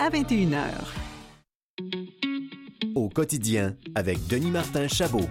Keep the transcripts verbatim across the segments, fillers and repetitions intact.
à vingt et une heures. Au quotidien, avec Denis Martin Chabot.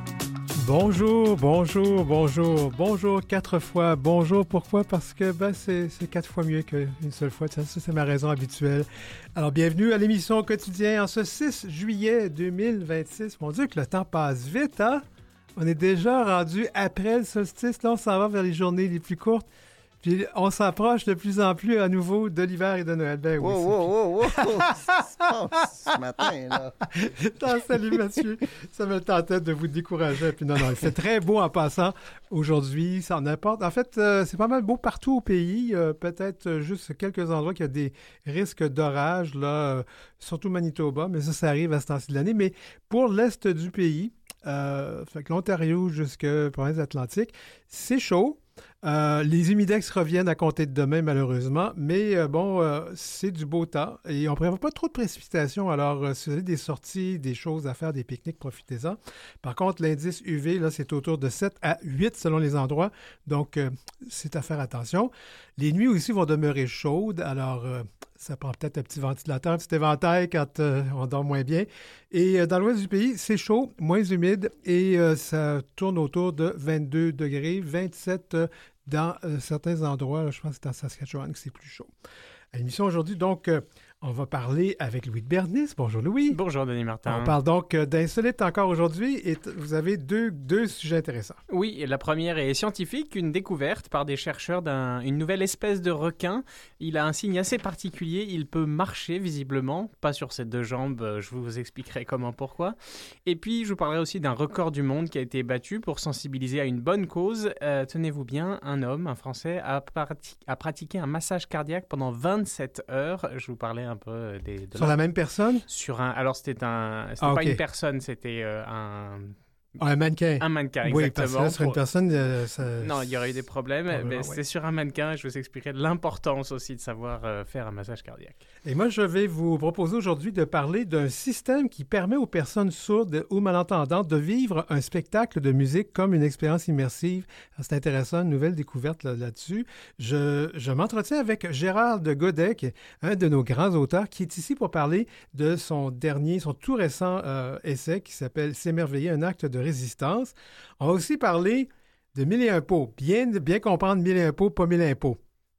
Bonjour, bonjour, bonjour, bonjour quatre fois. Bonjour, pourquoi? Parce que ben, c'est, c'est quatre fois mieux qu'une seule fois. Ça, ça, c'est ma raison habituelle. Alors, bienvenue à l'émission Au quotidien en ce six juillet deux mille vingt-six. Mon Dieu, que le temps passe vite, hein? On est déjà rendu après le solstice. Là, on s'en va vers les journées les plus courtes. Puis on s'approche de plus en plus à nouveau de l'hiver et de Noël. Ben oui. Wow, wow, wow, wow! Qu'est-ce qui se passe ce matin, là? Non, salut Mathieu. Ça me tentait de vous décourager. Puis non, non, il fait très beau en passant aujourd'hui. Ça en apporte. En fait, euh, c'est pas mal beau partout au pays. Euh, peut-être juste quelques endroits qui a des risques d'orage, là, euh, surtout Manitoba, mais ça, ça arrive à ce temps-ci de l'année. Mais pour l'est du pays, euh, fait que l'Ontario jusqu'à province Atlantique, c'est chaud. Euh, les humidex reviennent à compter de demain, malheureusement, mais euh, bon, euh, c'est du beau temps et on ne prévoit pas trop de précipitations. Alors, euh, si vous avez des sorties, des choses à faire, des pique-niques, profitez-en. Par contre, l'indice U V, là, c'est autour de sept à huit selon les endroits, donc euh, c'est à faire attention. Les nuits aussi vont demeurer chaudes, alors euh, ça prend peut-être un petit ventilateur, un petit éventail quand euh, on dort moins bien. Et euh, dans l'ouest du pays, c'est chaud, moins humide et euh, ça tourne autour de vingt-deux degrés, vingt-sept euh, dans euh, certains endroits. Là, je pense que c'est en Saskatchewan que c'est plus chaud. À l'émission aujourd'hui, donc, euh, on va parler avec Louis de Bernis. Bonjour Louis. Bonjour Denis Martin. On parle donc euh, d'insolite encore aujourd'hui et t- vous avez deux, deux sujets intéressants. Oui, la première est scientifique, une découverte par des chercheurs d'une nouvelle espèce de requin. Il a un signe assez particulier, il peut marcher visiblement, pas sur ses deux jambes, je vous expliquerai comment, pourquoi. Et puis je vous parlerai aussi d'un record du monde qui a été battu pour sensibiliser à une bonne cause. Euh, tenez-vous bien, un homme, un Français, a, prati- a pratiqué un massage cardiaque pendant vingt-sept heures. Je vous parlais un peu des... De Sur la même personne? Sur un... Alors, c'était un... C'était ah, pas okay. une personne, c'était euh, un... Un mannequin. Un mannequin, exactement. Oui, parce que là, sur une personne... Euh, ça... Non, il y aurait eu des problèmes, ah, mais ouais. c'est sur un mannequin. Je vous expliquerai l'importance aussi de savoir euh, faire un massage cardiaque. Et moi, je vais vous proposer aujourd'hui de parler d'un système qui permet aux personnes sourdes ou malentendantes de vivre un spectacle de musique comme une expérience immersive. Alors, c'est intéressant, une nouvelle découverte là, là-dessus. Je, je m'entretiens avec Gérard de Godet, qui est un de nos grands auteurs, qui est ici pour parler de son dernier, son tout récent euh, essai qui s'appelle « S'émerveiller, un acte de résistance ». On va aussi parler de mille et un pots. Bien, bien comprendre mille et un pots, pas mille impôts.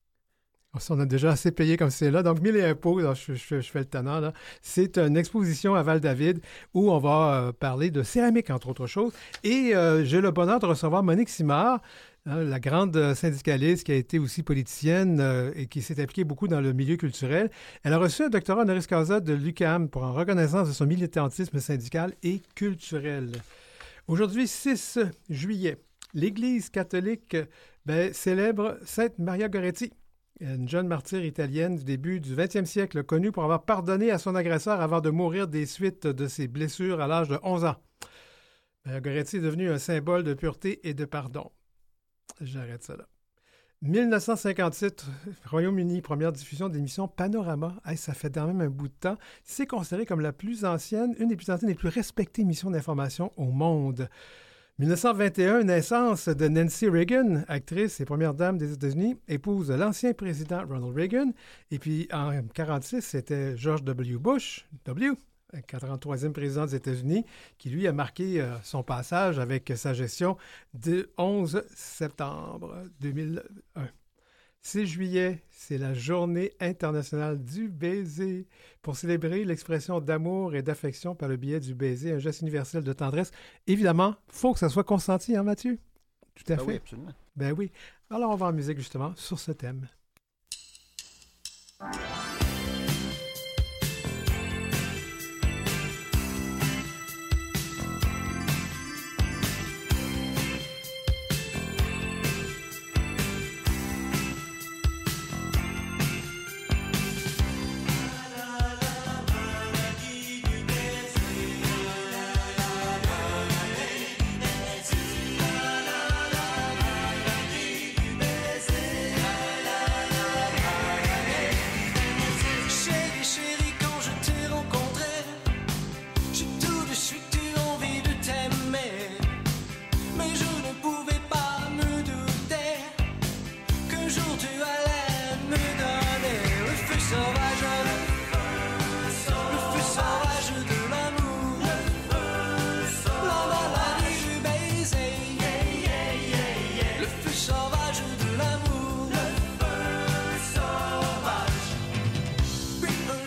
On a déjà assez payé comme c'est là. Donc, mille et un pots, là, je, je, je fais le tannant, là. C'est une exposition à Val-David où on va euh, parler de céramique, entre autres choses. Et euh, j'ai le bonheur de recevoir Monique Simard, hein, la grande syndicaliste qui a été aussi politicienne euh, et qui s'est impliquée beaucoup dans le milieu culturel. Elle a reçu un doctorat honoris causa de l'U Q A M pour en reconnaissance de son militantisme syndical et culturel. Aujourd'hui, six juillet, l'Église catholique ben, célèbre Sainte Maria Goretti, une jeune martyre italienne du début du vingtième siècle, connue pour avoir pardonné à son agresseur avant de mourir des suites de ses blessures à l'âge de onze ans. Maria Goretti est devenue un symbole de pureté et de pardon. J'arrête ça là. dix-neuf cent cinquante-sept, Royaume-Uni, première diffusion de l'émission Panorama. Hey, ça fait quand même un bout de temps. C'est considéré comme la plus ancienne, une des plus anciennes et plus respectées émissions d'information au monde. dix-neuf cent vingt et un, naissance de Nancy Reagan, actrice et première dame des États-Unis, épouse de l'ancien président Ronald Reagan. Et puis en mille neuf cent quarante-six, c'était George W. Bush, W., quarante-troisième président des États-Unis, qui lui a marqué euh, son passage avec sa gestion du onze septembre deux mille un. six juillet, c'est la journée internationale du baiser. Pour célébrer l'expression d'amour et d'affection par le biais du baiser, un geste universel de tendresse. Évidemment, il faut que ça soit consenti, hein, Mathieu? Tout à ben fait. Oui, absolument. Ben oui. Alors, on va en musique, justement, sur ce thème.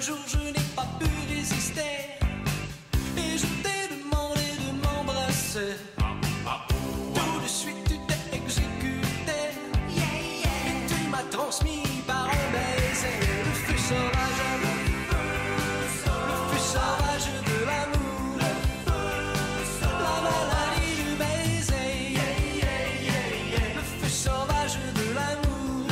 jour je n'ai pas pu résister et je t'ai demandé de m'embrasser. Tout de suite tu t'es exécuté et tu m'as transmis par un baiser le feu sauvage, le feu sauvage de l'amour, la maladie du baiser, le feu sauvage de l'amour.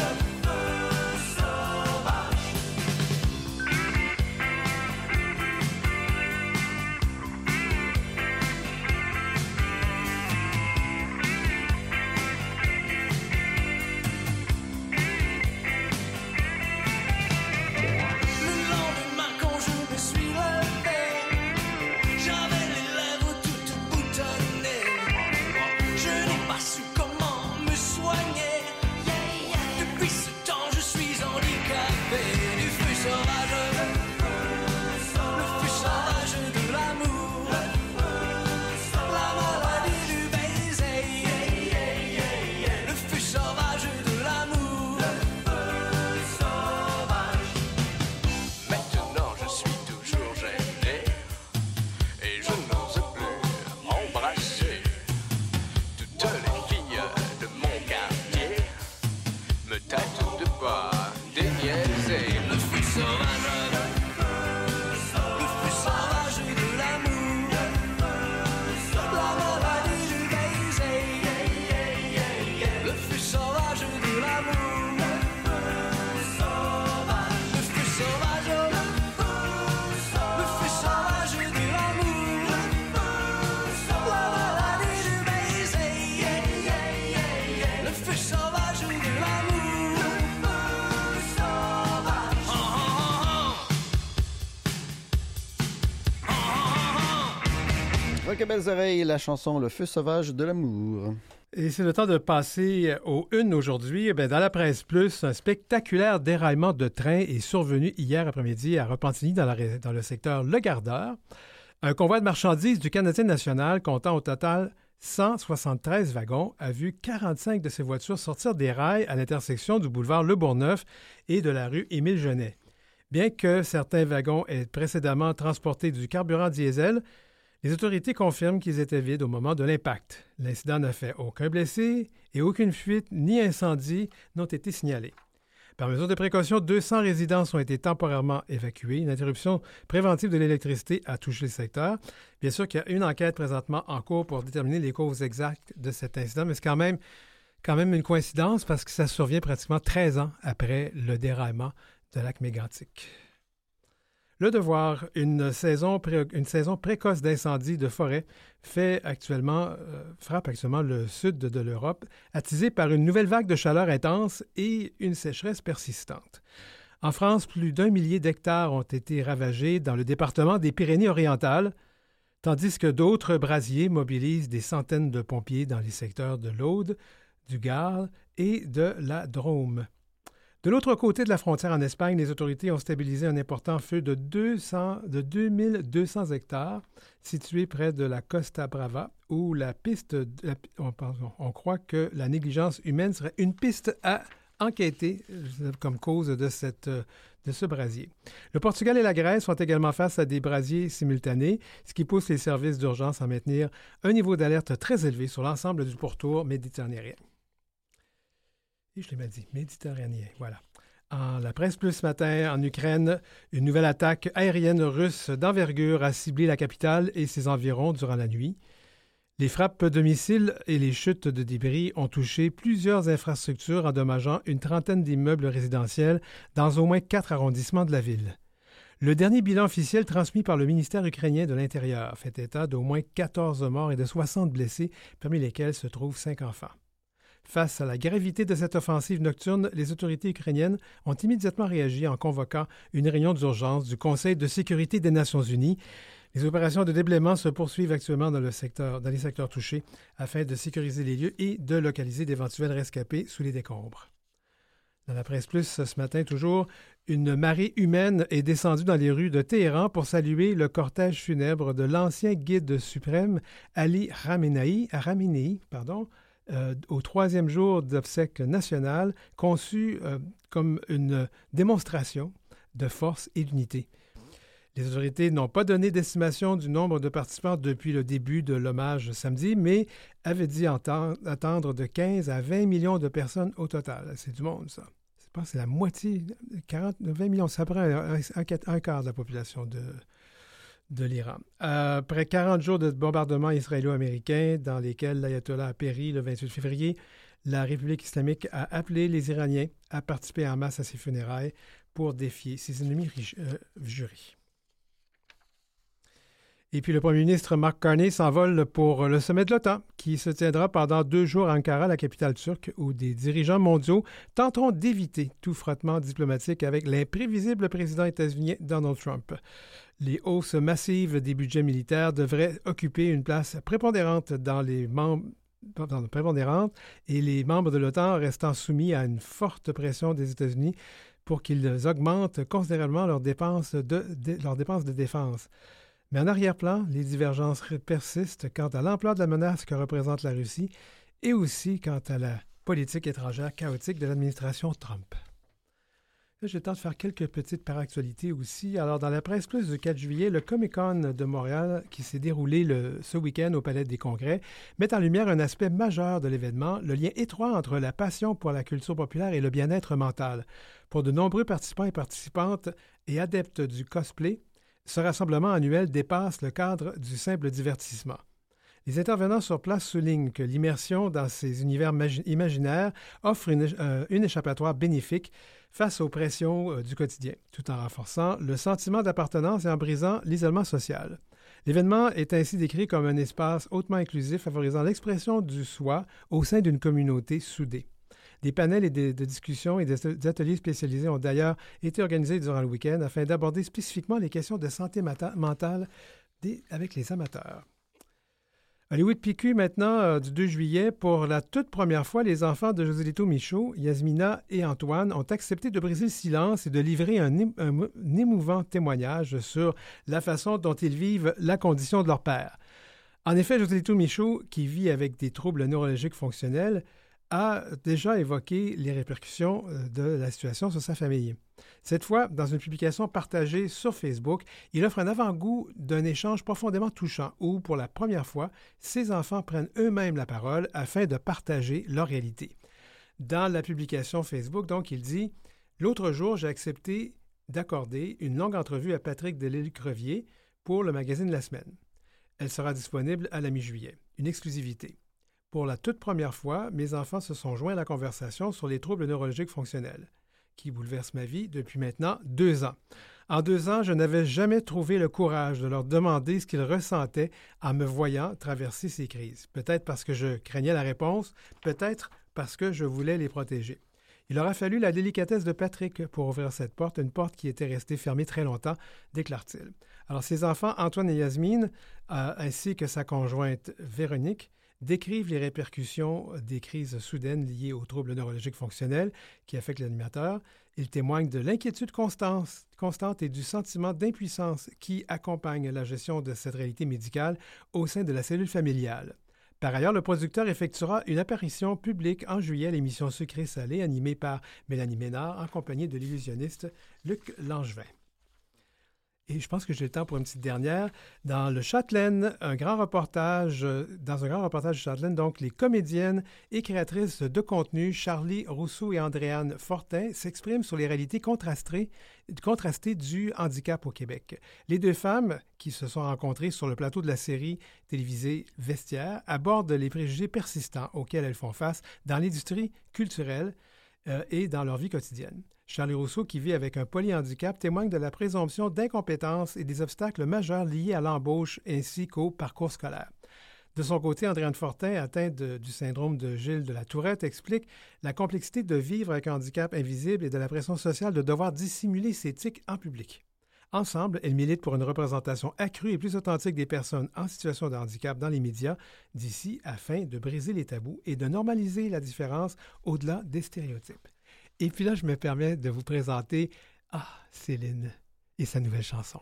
Rock et belles oreilles, la chanson Le feu sauvage de l'amour. Et c'est le temps de passer aux une aujourd'hui. Bien, dans la presse plus, un spectaculaire déraillement de train est survenu hier après-midi à Repentigny, dans, la, dans le secteur Le Gardeur. Un convoi de marchandises du Canadien national, comptant au total cent soixante-treize wagons, a vu quarante-cinq de ces voitures sortir des rails à l'intersection du boulevard Le Bourgneuf et de la rue Émile-Genet. Bien que certains wagons aient précédemment transporté du carburant diesel, les autorités confirment qu'ils étaient vides au moment de l'impact. L'incident n'a fait aucun blessé et aucune fuite ni incendie n'ont été signalés. Par mesure de précaution, deux cents résidences ont été temporairement évacuées. Une interruption préventive de l'électricité a touché le secteur. Bien sûr qu'il y a une enquête présentement en cours pour déterminer les causes exactes de cet incident, mais c'est quand même, quand même une coïncidence parce que ça survient pratiquement treize ans après le déraillement de lac Mégantic. Le Devoir, une saison, pré- une saison précoce d'incendies de forêt fait actuellement, euh, frappe actuellement le sud de, de l'Europe, attisée par une nouvelle vague de chaleur intense et une sécheresse persistante. En France, plus d'un millier d'hectares ont été ravagés dans le département des Pyrénées-Orientales, tandis que d'autres brasiers mobilisent des centaines de pompiers dans les secteurs de l'Aude, du Gard et de la Drôme. De l'autre côté de la frontière en Espagne, les autorités ont stabilisé un important feu de, deux cents, de deux mille deux cents hectares situé près de la Costa Brava, où la piste, la, on, pardon, on croit que la négligence humaine serait une piste à enquêter comme cause de, cette, de ce brasier. Le Portugal et la Grèce font également face à des brasiers simultanés, ce qui pousse les services d'urgence à maintenir un niveau d'alerte très élevé sur l'ensemble du pourtour méditerranéen. Et je l'ai mal dit, méditerranéen, voilà. En la presse plus ce matin, en Ukraine, une nouvelle attaque aérienne russe d'envergure a ciblé la capitale et ses environs durant la nuit. Les frappes de missiles et les chutes de débris ont touché plusieurs infrastructures, endommageant une trentaine d'immeubles résidentiels dans au moins quatre arrondissements de la ville. Le dernier bilan officiel transmis par le ministère ukrainien de l'Intérieur fait état d'au moins quatorze morts et de soixante blessés, parmi lesquels se trouvent cinq enfants. Face à la gravité de cette offensive nocturne, les autorités ukrainiennes ont immédiatement réagi en convoquant une réunion d'urgence du Conseil de sécurité des Nations unies. Les opérations de déblaiement se poursuivent actuellement dans, le secteur, dans les secteurs touchés afin de sécuriser les lieux et de localiser d'éventuels rescapés sous les décombres. Dans la presse plus, ce matin toujours, une marée humaine est descendue dans les rues de Téhéran pour saluer le cortège funèbre de l'ancien guide suprême Ali Khamenei, Khamenei, pardon, Euh, au troisième jour d'obsèques nationales, conçu euh, comme une démonstration de force et d'unité. Les autorités n'ont pas donné d'estimation du nombre de participants depuis le début de l'hommage samedi, mais avaient dit entendre, attendre de quinze à vingt millions de personnes au total. C'est du monde, ça. Je pense que c'est la moitié, quarante, vingt millions, ça prend un, un, un quart de la population de, de l'Iran. Euh, après quarante jours de bombardements israélo-américains dans lesquels l'ayatollah a péri le vingt-huit février, la République islamique a appelé les Iraniens à participer en masse à ses funérailles pour défier ses ennemis euh, jurés. Et puis le premier ministre Mark Carney s'envole pour le sommet de l'OTAN, qui se tiendra pendant deux jours à Ankara, la capitale turque, où des dirigeants mondiaux tenteront d'éviter tout frottement diplomatique avec l'imprévisible président états-unien Donald Trump. Les hausses massives des budgets militaires devraient occuper une place prépondérante dans les membres Pardon, prépondérante et les membres de l'OTAN restant soumis à une forte pression des États-Unis pour qu'ils augmentent considérablement leurs dépenses de, de, leurs dépenses de défense. Mais en arrière-plan, les divergences persistent quant à l'ampleur de la menace que représente la Russie et aussi quant à la politique étrangère chaotique de l'administration Trump. Là, j'ai le temps de faire quelques petites paractualités aussi. Alors, dans la presse plus du quatre juillet, le Comic-Con de Montréal, qui s'est déroulé le, ce week-end au Palais des Congrès, met en lumière un aspect majeur de l'événement, le lien étroit entre la passion pour la culture populaire et le bien-être mental. Pour de nombreux participants et participantes et adeptes du cosplay, ce rassemblement annuel dépasse le cadre du simple divertissement. Les intervenants sur place soulignent que l'immersion dans ces univers imaginaires offre une, euh, une échappatoire bénéfique face aux pressions euh, du quotidien, tout en renforçant le sentiment d'appartenance et en brisant l'isolement social. L'événement est ainsi décrit comme un espace hautement inclusif favorisant l'expression du soi au sein d'une communauté soudée. Des panels et des, de discussions et des, des ateliers spécialisés ont d'ailleurs été organisés durant le week-end afin d'aborder spécifiquement les questions de santé mata- mentale des, avec les amateurs. Hollywood P Q maintenant, euh, du deux juillet, pour la toute première fois, les enfants de Joselito Michaud, Yasmina et Antoine ont accepté de briser le silence et de livrer un, un, un émouvant témoignage sur la façon dont ils vivent la condition de leur père. En effet, Joselito Michaud, qui vit avec des troubles neurologiques fonctionnels, a déjà évoqué les répercussions de la situation sur sa famille. Cette fois, dans une publication partagée sur Facebook, il offre un avant-goût d'un échange profondément touchant où, pour la première fois, ses enfants prennent eux-mêmes la parole afin de partager leur réalité. Dans la publication Facebook, donc, il dit « L'autre jour, j'ai accepté d'accorder une longue entrevue à Patrick Delisle-Crevier pour le magazine La Semaine. Elle sera disponible à la mi-juillet. Une exclusivité. Pour la toute première fois, mes enfants se sont joints à la conversation sur les troubles neurologiques fonctionnels, qui bouleversent ma vie depuis maintenant deux ans. En deux ans, je n'avais jamais trouvé le courage de leur demander ce qu'ils ressentaient en me voyant traverser ces crises. Peut-être parce que je craignais la réponse, peut-être parce que je voulais les protéger. Il aura fallu la délicatesse de Patrick pour ouvrir cette porte, une porte qui était restée fermée très longtemps, déclare-t-il. Alors, ses enfants, Antoine et Yasmine, euh, ainsi que sa conjointe Véronique, décrivent les répercussions des crises soudaines liées aux troubles neurologiques fonctionnels qui affectent l'animateur. Ils témoignent de l'inquiétude constante, constante et du sentiment d'impuissance qui accompagne la gestion de cette réalité médicale au sein de la cellule familiale. Par ailleurs, le producteur effectuera une apparition publique en juillet à l'émission Sucré-Salé animée par Mélanie Ménard en compagnie de l'illusionniste Luc Langevin. Et je pense que j'ai le temps pour une petite dernière. Dans le Châtelaine, un grand reportage, dans un grand reportage du Châtelaine, donc les comédiennes et créatrices de contenu Charlie Rousseau et Andréane Fortin s'expriment sur les réalités contrastées, contrastées du handicap au Québec. Les deux femmes, qui se sont rencontrées sur le plateau de la série télévisée Vestiaire, abordent les préjugés persistants auxquels elles font face dans l'industrie culturelle euh, et dans leur vie quotidienne. Charlie Rousseau, qui vit avec un polyhandicap, témoigne de la présomption d'incompétence et des obstacles majeurs liés à l'embauche ainsi qu'au parcours scolaire. De son côté, Andréane Fortin, atteinte de, du syndrome de Gilles de la Tourette, explique la complexité de vivre avec un handicap invisible et de la pression sociale de devoir dissimuler ses tics en public. Ensemble, elles militent pour une représentation accrue et plus authentique des personnes en situation de handicap dans les médias d'ici afin de briser les tabous et de normaliser la différence au-delà des stéréotypes. Et puis là, je me permets de vous présenter Ah, Céline et sa nouvelle chanson.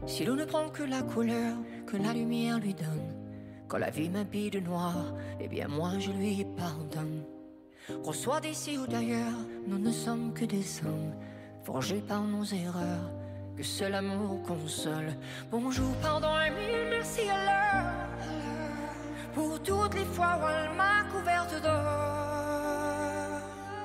Si l'eau ne prend que la couleur que la lumière lui donne, quand la vie m'habille de noir, eh bien moi je lui pardonne. Qu'on soit d'ici ou d'ailleurs, nous ne sommes que des hommes, forgés par nos erreurs, que seul amour console. Bonjour, pardon et mille merci à l'heure, pour toutes les fois où elle m'a couverte d'or.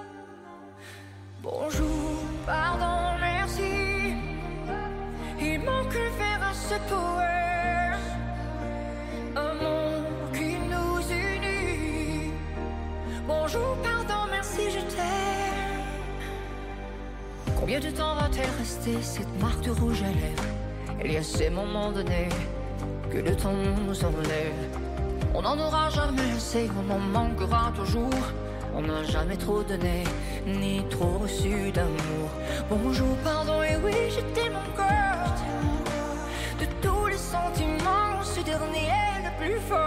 Bonjour, pardon, merci, il manque un verre à ce poème, un mot qui nous unit. Bonjour, pardon, merci, je t'aime. Combien de temps va-t-elle rester, cette marque de rouge à lèvres? Il y a ces moments donnés que le temps nous enlève. On n'en aura jamais assez, on en manquera toujours. On n'a jamais trop donné, ni trop reçu d'amour. Bonjour, pardon, et oui, je t'aime encore. De tous les sentiments, ce dernier est le plus fort.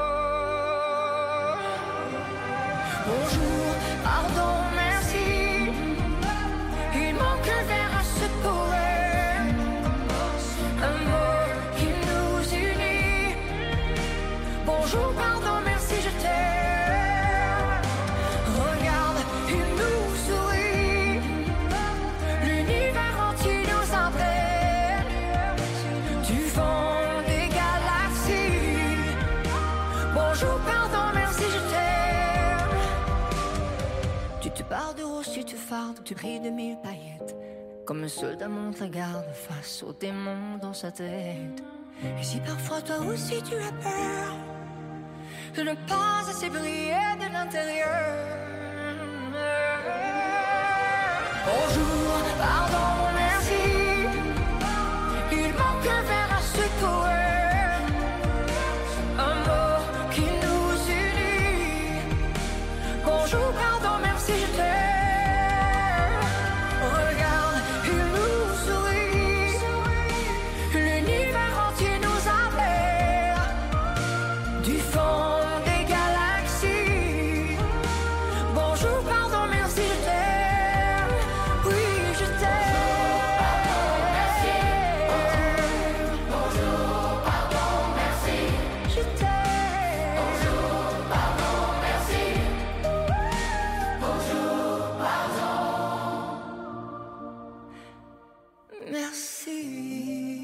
Bonjour, pardon, merci, il manque un verre à ce poème, un mot qui nous unit. Bonjour, pardon, merci, je t'aime. Regarde, il nous sourit, l'univers entier nous appelle, du fond des galaxies. Bonjour, pardon, merci, je t'aime. Tu te barres de rose, tu te fardes, tu brilles de mille paillettes, comme un soldat monte la garde face aux démons dans sa tête. Et si parfois toi aussi tu as peur de ne pas assez briller de l'intérieur, bonjour, pardon, merci, il manque un verre à ce poème, un mot qui nous unit. Bonjour, pardon, merci, je t'aime. Regarde, il nous sourit, l'univers entier nous appelle, du fond des galaxies. Bonjour, pardon, merci, je t'aime. Oui, je t'aime. Merci. Bonjour, pardon, merci. Je t'aime. Bonjour, pardon, merci. Bonjour, pardon. Merci.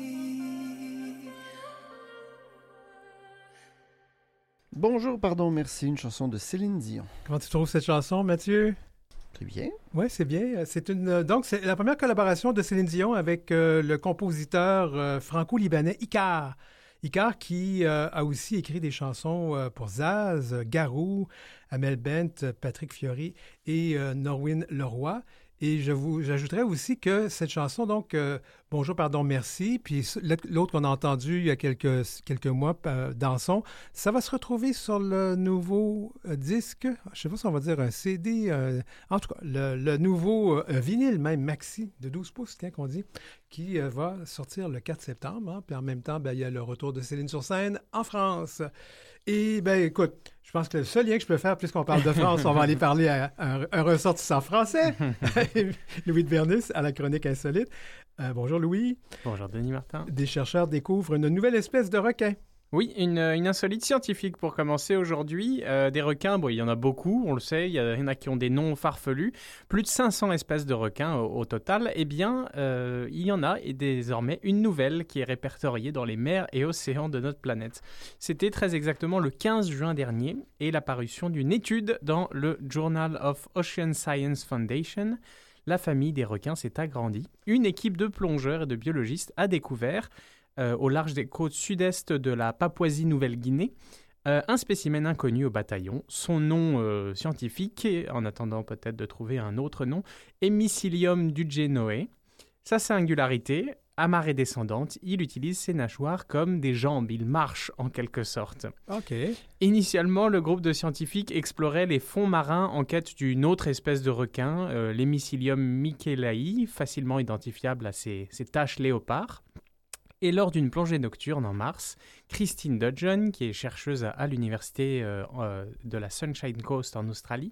Bonjour, pardon, merci, une chanson de Céline Dion. Comment tu trouves cette chanson, Mathieu? Très bien. Oui, c'est bien. C'est une donc c'est la première collaboration de Céline Dion avec euh, le compositeur euh, franco-libanais Icare. Icare qui euh, a aussi écrit des chansons euh, pour Zaz, Garou, Amel Bent, Patrick Fiori et euh, Norwin Leroy. Et je vous, j'ajouterais aussi que cette chanson, donc, euh, Bonjour, pardon, merci, puis l'autre qu'on a entendu il y a quelques, quelques mois, euh, Dansons, ça va se retrouver sur le nouveau euh, disque, je ne sais pas si on va dire un C D, euh, en tout cas, le, le nouveau euh, vinyle, même maxi, de douze pouces, tiens, qu'on dit, qui euh, va sortir le quatre septembre. Hein, puis en même temps, ben, il y a le retour de Céline sur scène en France. Et ben écoute, je pense que le seul lien que je peux faire, puisqu'on parle de France, on va aller parler à un, un ressortissant français, Louis de Vernus, à la chronique insolite. Euh, bonjour Louis. Bonjour Denis Martin. Des chercheurs découvrent une nouvelle espèce de requin. Oui, une, une insolite scientifique pour commencer aujourd'hui. Euh, des requins, bon, il y en a beaucoup, on le sait, il y, a, il y en a qui ont des noms farfelus. Plus de cinq cents espèces de requins au, au total. Eh bien, euh, il y en a et désormais une nouvelle qui est répertoriée dans les mers et océans de notre planète. C'était très exactement le quinze juin dernier et la parution d'une étude dans le Journal of Ocean Science Foundation. La famille des requins s'est agrandie. Une équipe de plongeurs et de biologistes a découvert Euh, au large des côtes sud-est de la Papouasie-Nouvelle-Guinée, euh, un spécimen inconnu au bataillon. Son nom euh, scientifique, en attendant peut-être de trouver un autre nom, Hemicillium dugenoe. Sa singularité, à marée descendante, il utilise ses nageoires comme des jambes. Il marche en quelque sorte. OK. Initialement, le groupe de scientifiques explorait les fonds marins en quête d'une autre espèce de requin, euh, l'Hemicillium michelae, facilement identifiable à ses, ses taches léopards. Et lors d'une plongée nocturne en mars, Christine Dudgeon, qui est chercheuse à, à l'université euh, euh, de la Sunshine Coast en Australie,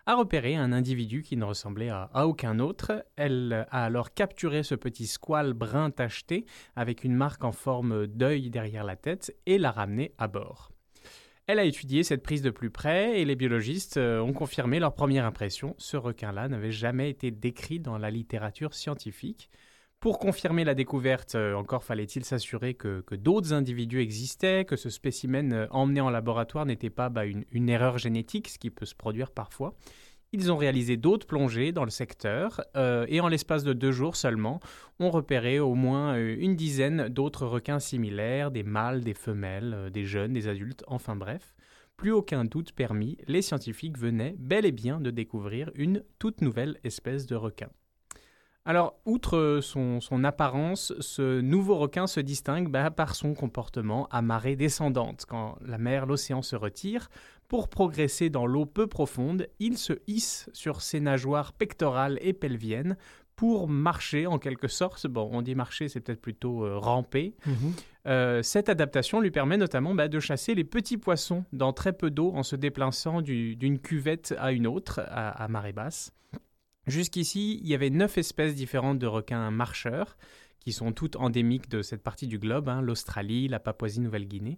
a repéré un individu qui ne ressemblait à, à aucun autre. Elle a alors capturé ce petit squale brun tacheté avec une marque en forme d'œil derrière la tête et l'a ramené à bord. Elle a étudié cette prise de plus près et les biologistes ont confirmé leur première impression. Ce requin-là n'avait jamais été décrit dans la littérature scientifique. Pour confirmer la découverte, encore fallait-il s'assurer que, que d'autres individus existaient, que ce spécimen emmené en laboratoire n'était pas bah, une, une erreur génétique, ce qui peut se produire parfois. Ils ont réalisé d'autres plongées dans le secteur euh, et en l'espace de deux jours seulement, ont repéré au moins euh, une dizaine d'autres requins similaires, des mâles, des femelles, euh, des jeunes, des adultes, enfin bref. Plus aucun doute permis, les scientifiques venaient bel et bien de découvrir une toute nouvelle espèce de requin. Alors, outre son, son apparence, ce nouveau requin se distingue bah, par son comportement à marée descendante. Quand la mer, l'océan se retire, pour progresser dans l'eau peu profonde, il se hisse sur ses nageoires pectorales et pelviennes pour marcher en quelque sorte. Bon, on dit marcher, c'est peut-être plutôt euh, ramper. Mm-hmm. Euh, cette adaptation lui permet notamment bah, de chasser les petits poissons dans très peu d'eau en se déplaçant du, d'une cuvette à une autre à, à marée basse. Jusqu'ici, il y avait neuf espèces différentes de requins marcheurs, qui sont toutes endémiques de cette partie du globe, hein, l'Australie, la Papouasie-Nouvelle-Guinée.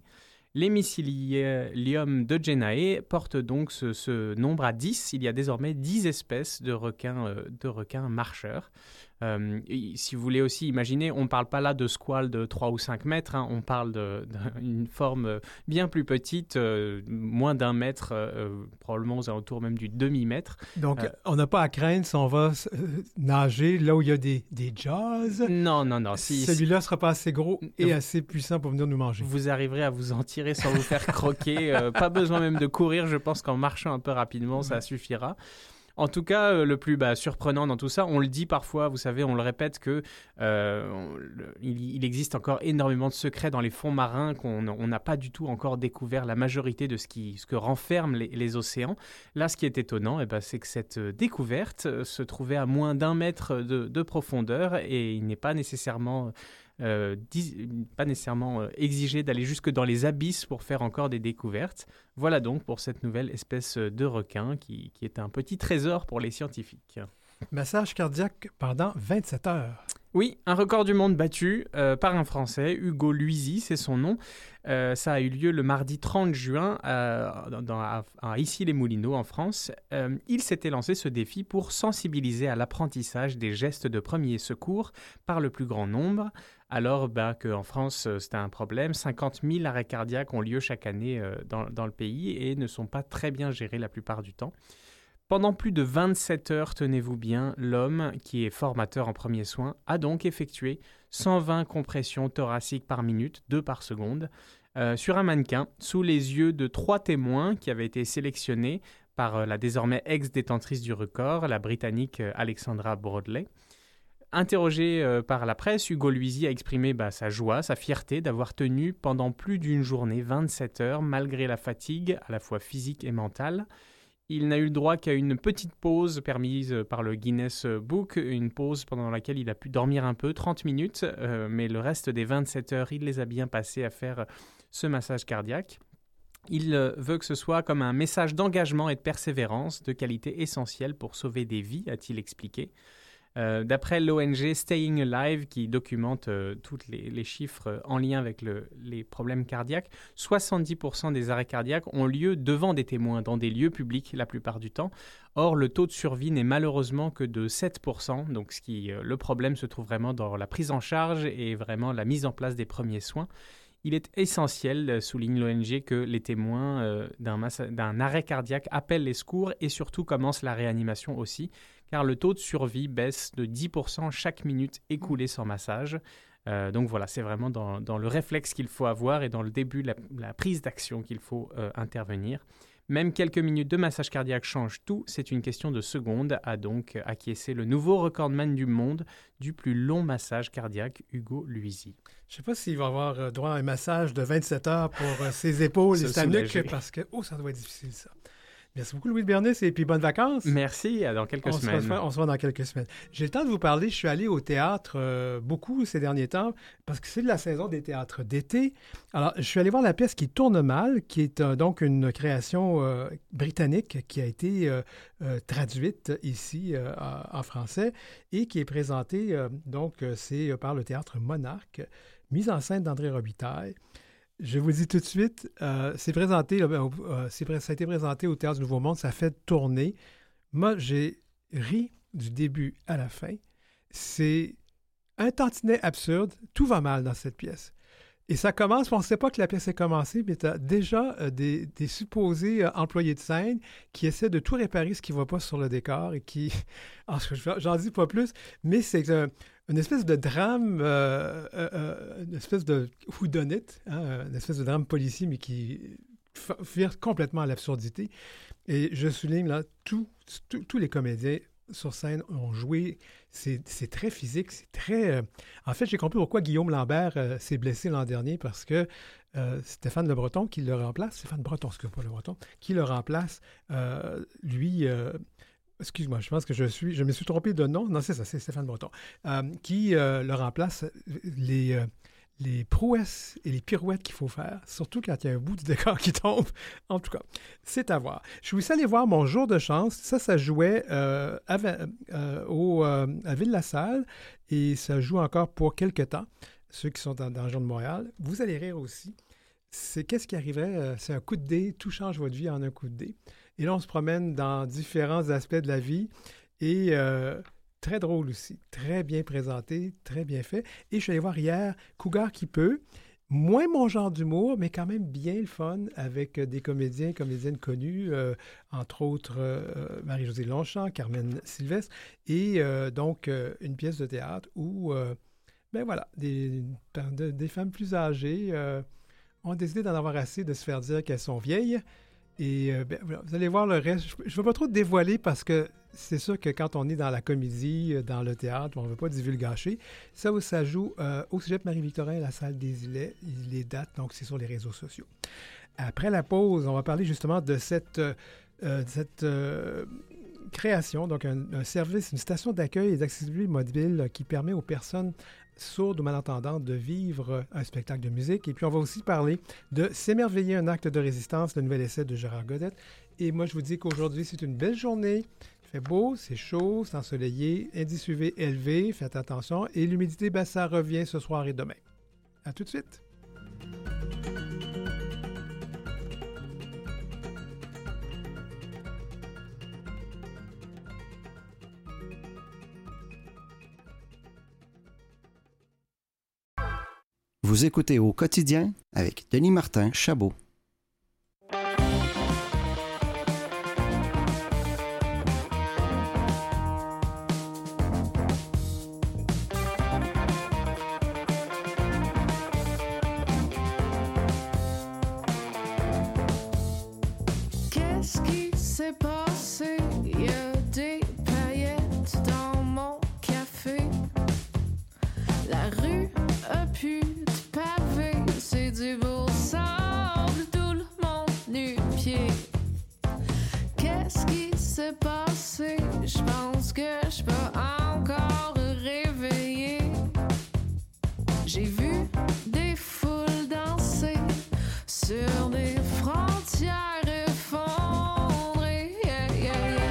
L'Hémicilium de Genae porte donc ce, ce nombre à dix. Il y a désormais dix espèces de requins, euh, de requins marcheurs. Euh, si vous voulez aussi imaginer, on ne parle pas là de squales de trois ou cinq mètres, hein, on parle d'une forme bien plus petite, euh, moins d'un mètre, euh, probablement aux alentours même du demi-mètre. Donc, Euh, on n'a pas à craindre si on va euh, nager là où il y a des, des jaws. Non, non, non. Si, Celui-là ne sera pas assez gros et Vous- assez puissant pour venir nous manger. Vous arriverez à vous en tirer sans vous faire croquer. Euh, pas besoin même de courir. Je pense qu'en marchant un peu rapidement, ça suffira. En tout cas, euh, le plus bah, surprenant dans tout ça, on le dit parfois, vous savez, on le répète que euh, on- le- il, il existe encore énormément de secrets dans les fonds marins qu'on on n'a pas du tout encore découvert la majorité de ce, qui, ce que renferment les, les océans. Là, ce qui est étonnant, eh ben, c'est que cette euh, découverte euh, se trouvait à moins d'un mètre de, de profondeur et il n'est pas nécessairement... Euh, dis- pas nécessairement euh, exigé d'aller jusque dans les abysses pour faire encore des découvertes. Voilà donc pour cette nouvelle espèce de requin qui, qui est un petit trésor pour les scientifiques. Massage cardiaque pendant vingt-sept heures. Oui, un record du monde battu euh, par un Français, Hugo Luisi, c'est son nom. Euh, ça a eu lieu le mardi trente juin euh, dans, dans- à, à Issy-les-Moulineaux en France. Euh, il s'était lancé ce défi pour sensibiliser à l'apprentissage des gestes de premier secours par le plus grand nombre. Alors bah, qu'en France, euh, c'était un problème. cinquante mille arrêts cardiaques ont lieu chaque année euh, dans, dans le pays et ne sont pas très bien gérés la plupart du temps. Pendant plus de vingt-sept heures, tenez-vous bien, l'homme, qui est formateur en premiers soins, a donc effectué cent vingt compressions thoraciques par minute, deux par seconde, euh, sur un mannequin, sous les yeux de trois témoins qui avaient été sélectionnés par euh, la désormais ex-détentrice du record, la Britannique euh, Alexandra Broadley. Interrogé euh, par la presse, Hugo Luisi a exprimé bah, sa joie, sa fierté d'avoir tenu pendant plus d'une journée, vingt-sept heures, malgré la fatigue, à la fois physique et mentale. Il n'a eu le droit qu'à une petite pause permise par le Guinness Book, une pause pendant laquelle il a pu dormir un peu, trente minutes, euh, mais le reste des vingt-sept heures, il les a bien passées à faire ce massage cardiaque. Il euh, veut que ce soit comme un message d'engagement et de persévérance, de qualité essentielle pour sauver des vies, a-t-il expliqué. Euh, d'après l'O N G Staying Alive, qui documente euh, tous les, les chiffres euh, en lien avec le, les problèmes cardiaques, soixante-dix pour cent des arrêts cardiaques ont lieu devant des témoins, dans des lieux publics la plupart du temps. Or, le taux de survie n'est malheureusement que de sept pour cent, donc ce qui, euh, le problème se trouve vraiment dans la prise en charge et vraiment la mise en place des premiers soins. Il est essentiel, souligne l'O N G, que les témoins euh, d'un, massa- d'un arrêt cardiaque appellent les secours et surtout commencent la réanimation aussi, car le taux de survie baisse de dix pour cent chaque minute écoulée sans massage. Euh, donc voilà, c'est vraiment dans, dans le réflexe qu'il faut avoir et dans le début, la, la prise d'action qu'il faut euh, intervenir. Même quelques minutes de massage cardiaque changent tout, c'est une question de secondes, a donc acquiescé le nouveau recordman du monde du plus long massage cardiaque, Hugo Luisi. Je ne sais pas s'il va avoir euh, droit à un massage de vingt-sept heures pour euh, ses épaules et Se sa soulager. nuque, parce que, oh, ça doit être difficile, ça. Merci beaucoup, Louis Bernice, et puis bonnes vacances. Merci, à dans quelques on semaines. Se revoit, on se voit dans quelques semaines. J'ai le temps de vous parler. Je suis allé au théâtre euh, beaucoup ces derniers temps parce que c'est de la saison des théâtres d'été. Alors, je suis allé voir la pièce qui tourne mal, qui est euh, donc une création euh, britannique qui a été euh, euh, traduite ici euh, en français et qui est présentée, euh, donc, euh, c'est euh, par le théâtre Monarque, mise en scène d'André Robitaille. Je vous dis tout de suite, euh, c'est présenté, là, euh, c'est, ça a été présenté au Théâtre du Nouveau Monde, ça fait tourner. Moi, j'ai ri du début à la fin. C'est un tantinet absurde. Tout va mal dans cette pièce. Et ça commence, on ne sait pas que la pièce est commencée, mais tu as déjà euh, des, des supposés euh, employés de scène qui essaient de tout réparer ce qui ne va pas sur le décor et qui... Alors, j'en dis pas plus, mais c'est euh, une espèce de drame, euh, euh, une espèce de whodunit, hein, une espèce de drame policier, mais qui vire complètement à l'absurdité. Et je souligne là, tous les comédiens sur scène ont joué. C'est, c'est très physique, c'est très... Euh... En fait, j'ai compris pourquoi Guillaume Lambert euh, s'est blessé l'an dernier, parce que euh, Stéphane Le Breton, qui le remplace, Stéphane Breton, excuse pas Le Breton, qui le remplace, euh, lui... Euh... Excuse-moi, je pense que je suis, je me suis trompé de nom. Non, c'est ça, c'est Stéphane Breton, euh, qui euh, le remplace. Les... Euh... les prouesses et les pirouettes qu'il faut faire, surtout quand il y a un bout du décor qui tombe. En tout cas, c'est à voir. Je suis aussi allé voir Mon jour de chance. Ça, ça jouait euh, à, euh, au, euh, à Ville-la-Salle et ça joue encore pour quelques temps. Ceux qui sont dans, dans la région de Montréal. Vous allez rire aussi. C'est qu'est-ce qui arriverait? Euh, c'est un coup de dé. Tout change votre vie en un coup de dé. Et là, on se promène dans différents aspects de la vie et... Euh, très drôle aussi, très bien présenté, très bien fait. Et je suis allé voir hier Cougar qui peut, moins mon genre d'humour, mais quand même bien le fun avec des comédiens, comédiennes connues, euh, entre autres euh, Marie-Josée Longchamp, Carmen Sylvestre, et euh, donc euh, une pièce de théâtre où, euh, ben voilà, des, des, des femmes plus âgées euh, ont décidé d'en avoir assez de se faire dire qu'elles sont vieilles. Et euh, ben, voilà, vous allez voir le reste. Je ne veux pas trop te dévoiler parce que c'est sûr que quand on est dans la comédie, dans le théâtre, on ne veut pas divulgacher. Ça, ça joue euh, au Cégep Marie-Victorin, la salle des Îlets. Les dates, donc c'est sur les réseaux sociaux. Après la pause, on va parler justement de cette, euh, de cette euh, création, donc un, un service, une station d'accueil et d'accessibilité mobile qui permet aux personnes sourdes ou malentendantes de vivre un spectacle de musique. Et puis, on va aussi parler de S'émerveiller, un acte de résistance, le nouvel essai de Gérard Godette. Et moi, je vous dis qu'aujourd'hui, c'est une belle journée. Il fait beau, c'est chaud, c'est ensoleillé, indice U V élevé, faites attention. Et l'humidité, ben, ça revient ce soir et demain. À tout de suite. Vous écoutez Au quotidien avec Denis Martin Chabot. Qu'est-ce qui s'est passé? Il y a des paillettes dans mon café. La rue a pu de pavé, c'est du beau sable, tout le monde nu-pied. Qu'est-ce qui s'est passé? Je pense que je peux encore réveiller. J'ai vu des foules danser sur des frontières effondrées. Yeah, yeah, yeah.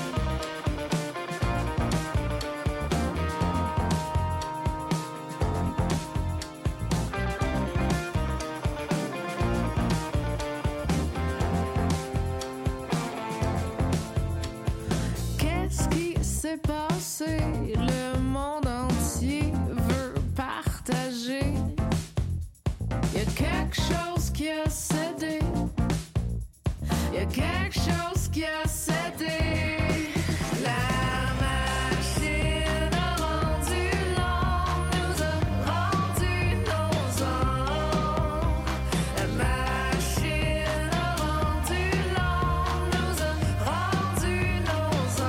Qu'est-ce qui s'est passé? Le monde entier veut partager. Y a quelque chose qui a cédé. Y a quelque chose qui a cédé. La machine a rendu l'homme, nous a rendu nos âmes. La machine a rendu l'homme, nous a rendu nos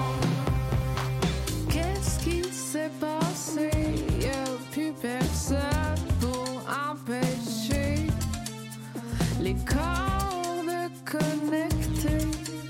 âmes. Qu'est-ce qui s'est passé? Y a plus personne pour empêcher les corps de connecter.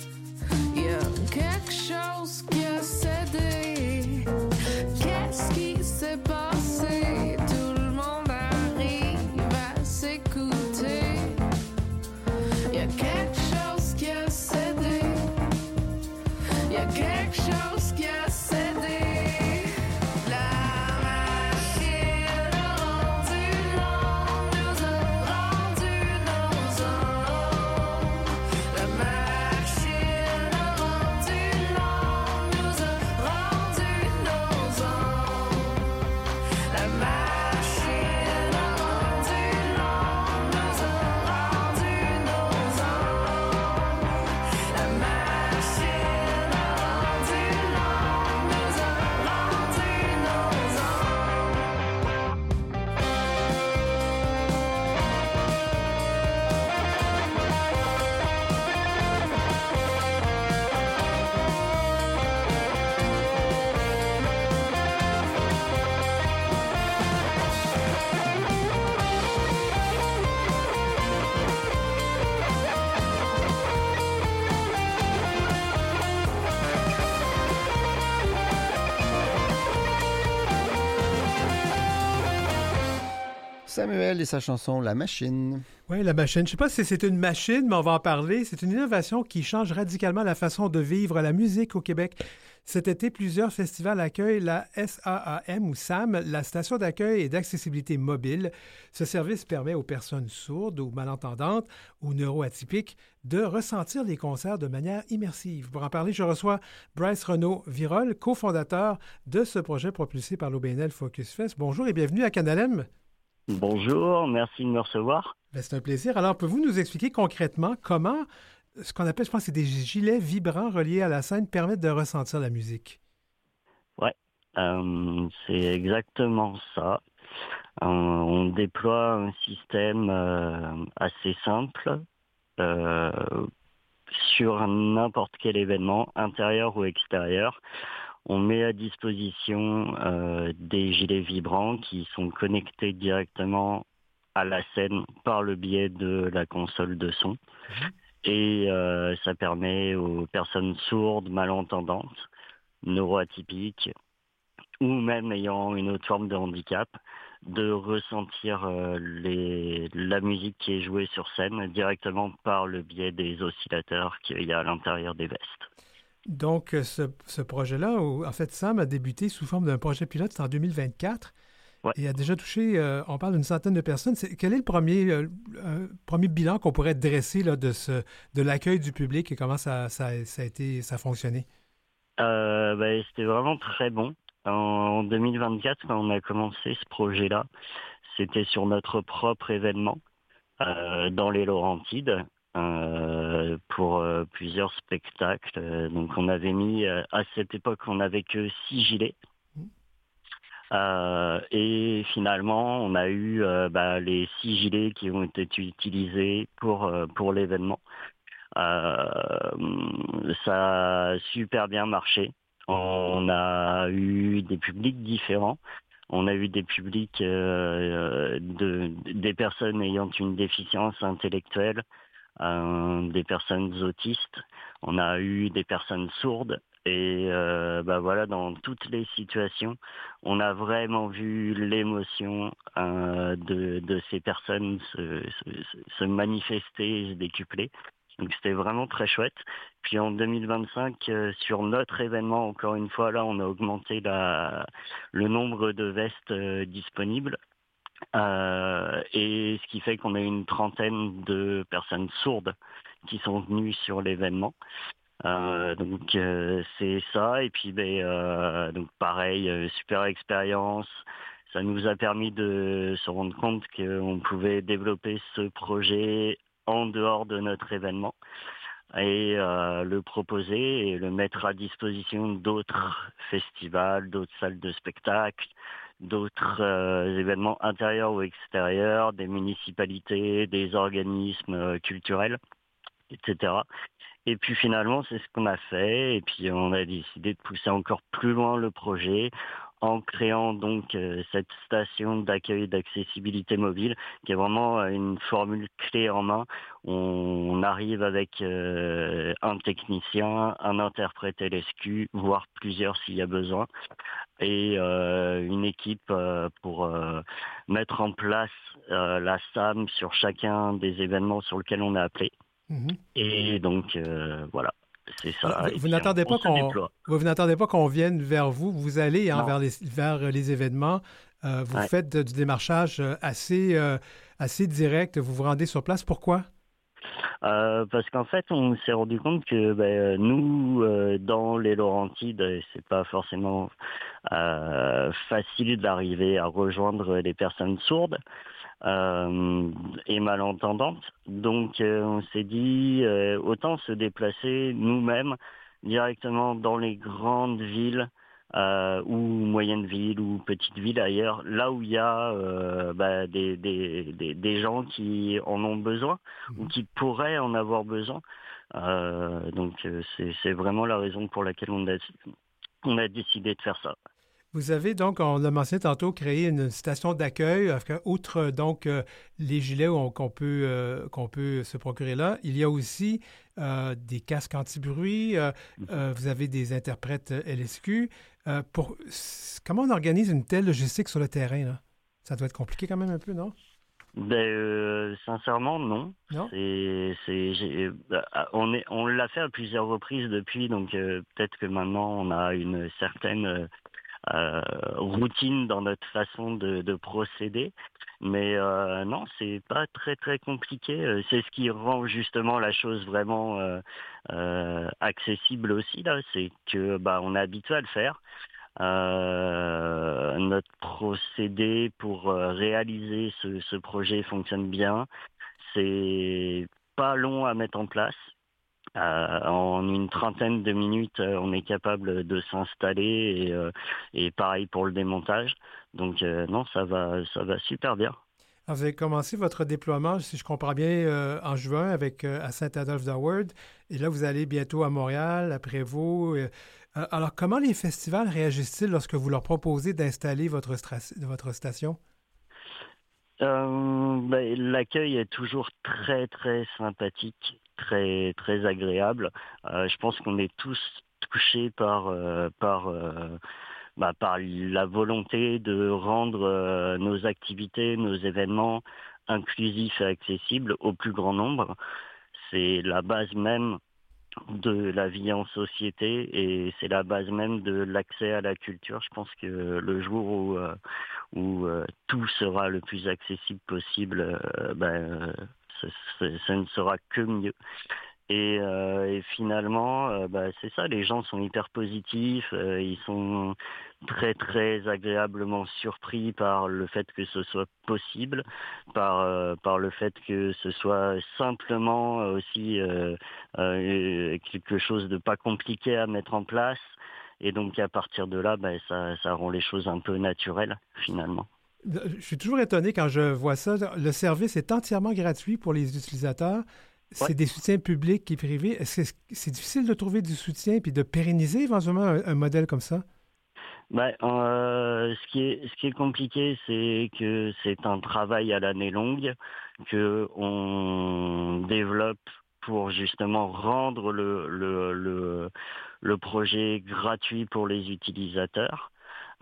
Samuel et sa chanson La Machine. Oui, la machine. Je ne sais pas si c'est une machine, mais on va en parler. C'est une innovation qui change radicalement la façon de vivre la musique au Québec. Cet été, plusieurs festivals accueillent la S A A M ou S A M, la station d'accueil et d'accessibilité mobile. Ce service permet aux personnes sourdes ou malentendantes ou neuroatypiques de ressentir les concerts de manière immersive. Pour en parler, je reçois Bryce Renaud-Virol, cofondateur de ce projet propulsé par l'O B N L Focus Fest. Bonjour et bienvenue à Canalem. Bonjour, merci de me recevoir. Ben, c'est un plaisir. Alors, pouvez-vous nous expliquer concrètement comment ce qu'on appelle, je pense, c'est des gilets vibrants reliés à la scène permettent de ressentir la musique? Ouais, euh, c'est exactement ça. Euh, on déploie un système euh, assez simple euh, sur n'importe quel événement, intérieur ou extérieur. On met à disposition euh, des gilets vibrants qui sont connectés directement à la scène par le biais de la console de son. Mmh. Et euh, ça permet aux personnes sourdes, malentendantes, neuroatypiques ou même ayant une autre forme de handicap de ressentir euh, les, la musique qui est jouée sur scène directement par le biais des oscillateurs qu'il y a à l'intérieur des vestes. Donc, ce, ce projet-là, en fait, S A M a débuté sous forme d'un projet pilote, c'est en deux mille vingt-quatre. Ouais. Et a déjà touché, euh, on parle d'une centaine de personnes. C'est, quel est le premier, euh, euh, premier bilan qu'on pourrait dresser là, de, ce, de l'accueil du public et comment ça, ça, ça a été, ça a fonctionné? Euh, ben, c'était vraiment très bon. En, en deux mille vingt-quatre, quand on a commencé ce projet-là, c'était sur notre propre événement euh, dans les Laurentides euh, pour euh, plusieurs spectacles. Donc on avait mis, euh, à cette époque, on n'avait que six gilets. Euh, et finalement, on a eu euh, bah, les six gilets qui ont été utilisés pour, euh, pour l'événement. Euh, ça a super bien marché. On a eu des publics différents. On a eu des publics, euh, de, des personnes ayant une déficience intellectuelle, euh, des personnes autistes. On a eu des personnes sourdes. Et euh, bah voilà, dans toutes les situations, on a vraiment vu l'émotion euh, de, de ces personnes se, se, se manifester et se décupler. Donc c'était vraiment très chouette. Puis en deux mille vingt-cinq, euh, sur notre événement, encore une fois, là, on a augmenté la, le nombre de vestes euh, disponibles. Euh, et ce qui fait qu'on a une trentaine de personnes sourdes qui sont venues sur l'événement. Euh, donc euh, c'est ça, et puis ben, euh, donc pareil, euh, super expérience. Ça nous a permis de se rendre compte qu'on pouvait développer ce projet en dehors de notre événement et euh, le proposer et le mettre à disposition d'autres festivals, d'autres salles de spectacle, d'autres euh, événements intérieurs ou extérieurs, des municipalités, des organismes euh, culturels, et cetera. Et puis finalement, c'est ce qu'on a fait. Et puis on a décidé de pousser encore plus loin le projet en créant donc euh, cette station d'accueil et d'accessibilité mobile qui est vraiment euh, une formule clé en main. On, on arrive avec euh, un technicien, un interprète L S Q, voire plusieurs s'il y a besoin, et euh, une équipe euh, pour euh, mettre en place euh, la S A M sur chacun des événements sur lesquels on est appelé. Mmh. Et donc, euh, voilà, c'est ça. Alors, vous, vous, n'attendez pas qu'on, vous, vous n'attendez pas qu'on vienne vers vous. Vous allez hein, vers, les, vers les événements. Euh, vous ouais. faites de, du démarchage assez, euh, assez direct. Vous vous rendez sur place. Pourquoi? Euh, parce qu'en fait, on s'est rendu compte que ben, nous, euh, dans les Laurentides, c'est pas forcément euh, facile d'arriver à rejoindre les personnes sourdes. Euh, et malentendantes. Donc euh, on s'est dit euh, autant se déplacer nous-mêmes directement dans les grandes villes euh, ou moyennes villes ou petites villes ailleurs, là où il y a euh, bah, des, des, des, des gens qui en ont besoin mmh. ou qui pourraient en avoir besoin. Euh, donc euh, c'est, c'est vraiment la raison pour laquelle on a, on a décidé de faire ça. Vous avez donc, on l'a mentionné tantôt, créé une station d'accueil, outre donc euh, les gilets on, qu'on, peut, euh, qu'on peut se procurer là. Il y a aussi euh, des casques anti-bruit, euh, euh, vous avez des interprètes L S Q. Euh, pour, comment on organise une telle logistique sur le terrain, là? Ça doit être compliqué quand même un peu, non? Ben, euh, sincèrement, non. Non? C'est, c'est, j'ai- euh, on est, on l'a fait à plusieurs reprises depuis, donc euh, peut-être que maintenant on a une certaine euh, euh, routine dans notre façon de, de procéder. Mais euh, non, c'est pas très très compliqué. Euh, C'est ce qui rend justement la chose vraiment euh, euh, accessible aussi là, c'est que bah on est habitué à le faire. Euh, notre procédé pour euh, réaliser ce, ce projet fonctionne bien. C'est pas long à mettre en place. Euh, en une trentaine de minutes, euh, on est capable de s'installer et, euh, et pareil pour le démontage. Donc euh, non, ça va, ça va super bien. Alors, vous avez commencé votre déploiement, si je comprends bien, euh, en juin avec euh, à Saint-Adolphe-d'Howard. Et là, vous allez bientôt à Montréal, à Prévost. Euh, euh, alors, comment les festivals réagissent-ils lorsque vous leur proposez d'installer votre, stra- votre station? Euh, ben, l'accueil est toujours très très sympathique, très très agréable. Euh, je pense qu'on est tous touchés par euh, par euh, bah, par la volonté de rendre euh, nos activités, nos événements inclusifs et accessibles au plus grand nombre. C'est la base même de la vie en société et c'est la base même de l'accès à la culture. Je pense que le jour où, euh, où euh, tout sera le plus accessible possible, euh, ben, euh, ça, ça- ça ne sera que mieux. Et, euh, et finalement, euh, bah, c'est ça, les gens sont hyper positifs, euh, ils sont très très agréablement surpris par le fait que ce soit possible, par, euh, par le fait que ce soit simplement aussi euh, euh, quelque chose de pas compliqué à mettre en place. Et donc à partir de là, bah, ça, ça rend les choses un peu naturelles finalement. Je suis toujours étonné quand je vois ça. Le service est entièrement gratuit pour les utilisateurs. Ouais. C'est des soutiens publics et privés. Est-ce que c'est difficile de trouver du soutien puis de pérenniser éventuellement un, un modèle comme ça? Bah, euh, ce qui est ce qui est compliqué, c'est que c'est un travail à l'année longue que on développe pour justement rendre le le le, le projet gratuit pour les utilisateurs.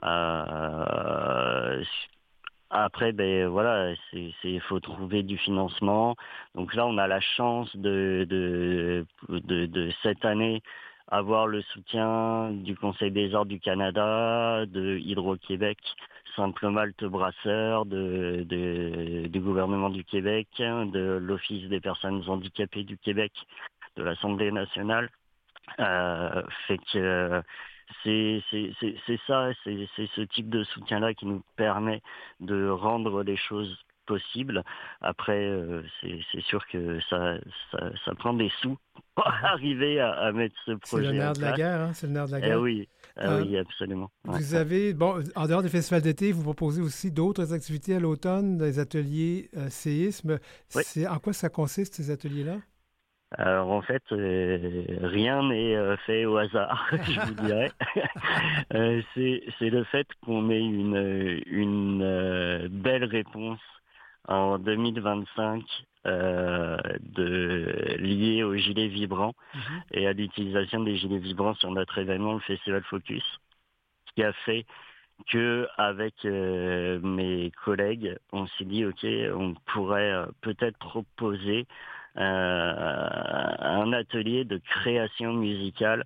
Euh, Après, ben voilà, c'est c'est faut trouver du financement. Donc là, on a la chance de de de, de cette année avoir le soutien du Conseil des arts du Canada, de Hydro-Québec, Simple Malte Brasseur, de, de du gouvernement du Québec, de l'Office des personnes handicapées du Québec, de l'Assemblée nationale. Euh, fait que c'est c'est c'est c'est ça, c'est c'est ce type de soutien-là qui nous permet de rendre les choses possibles. Après, euh, c'est c'est sûr que ça ça ça prend des sous pour arriver à, à mettre ce C'est le projet en nerf de la place. guerre, hein? C'est le nerf de la Eh guerre. oui, eh Euh, oui, absolument. Ouais. Vous avez, bon, en dehors des festivals d'été, vous proposez aussi d'autres activités à l'automne, des ateliers euh, séisme. Oui. C'est, en quoi ça consiste, ces ateliers-là? Alors en fait, euh, rien n'est euh, fait au hasard, je vous dirais. Euh, c'est c'est le fait qu'on ait une une euh, belle réponse en deux mille vingt-cinq euh, de liée aux gilets vibrants Mhm. et à l'utilisation des gilets vibrants sur notre événement, le Festival Focus, ce qui a fait que avec euh, mes collègues, on s'est dit ok, on pourrait euh, peut-être proposer euh, un atelier de création musicale,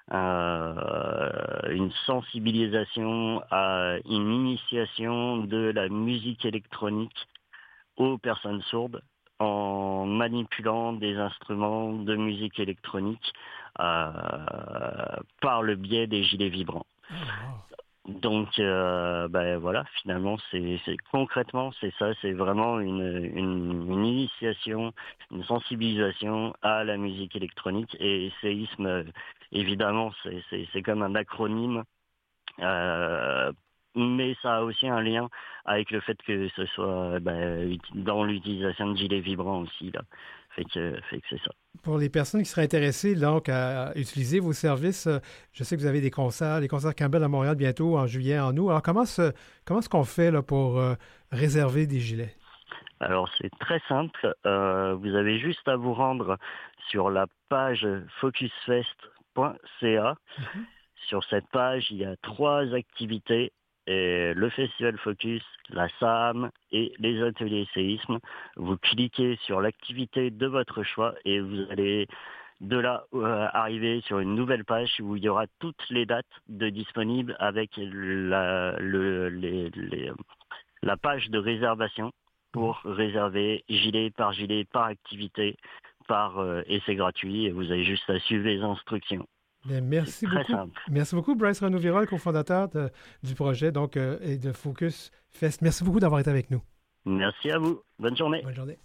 euh, une sensibilisation à une initiation de la musique électronique aux personnes sourdes en manipulant des instruments de musique électronique euh, par le biais des gilets vibrants. Oh, wow. Donc, euh, ben voilà, finalement, c'est c'est- concrètement, c'est ça, c'est vraiment une, une, une initiation, une sensibilisation à la musique électronique. Et séisme, euh, évidemment, c'est c'est- c'est comme un acronyme, euh, mais ça a aussi un lien avec le fait que ce soit ben, uti- dans l'utilisation de gilets vibrants aussi, là. Fait que, fait que c'est ça. Pour les personnes qui seraient intéressées donc à utiliser vos services, euh, je sais que vous avez des concerts, les concerts Campbell à Montréal bientôt en juillet, en août. Alors comment se, comment est-ce qu'on fait là, pour euh, réserver des gilets? Alors c'est très simple, euh, vous avez juste à vous rendre sur la page focusfest point c a. Mhm. Sur cette page, il y a trois activités et le Festival Focus, la S A M et les ateliers séisme. Vous cliquez sur l'activité de votre choix et vous allez de là euh, arriver sur une nouvelle page où il y aura toutes les dates de disponibles avec la, le, les, les, la page de réservation pour réserver gilet par gilet, par activité, par euh, et c'est gratuit et vous avez juste à suivre les instructions. Bien, merci Très beaucoup. simple. Merci beaucoup, Bryce Renaud-Virol, cofondateur de- du projet donc, euh, et de Focus Fest. Merci beaucoup d'avoir été avec nous. Merci à vous. Bonne journée. Bonne journée.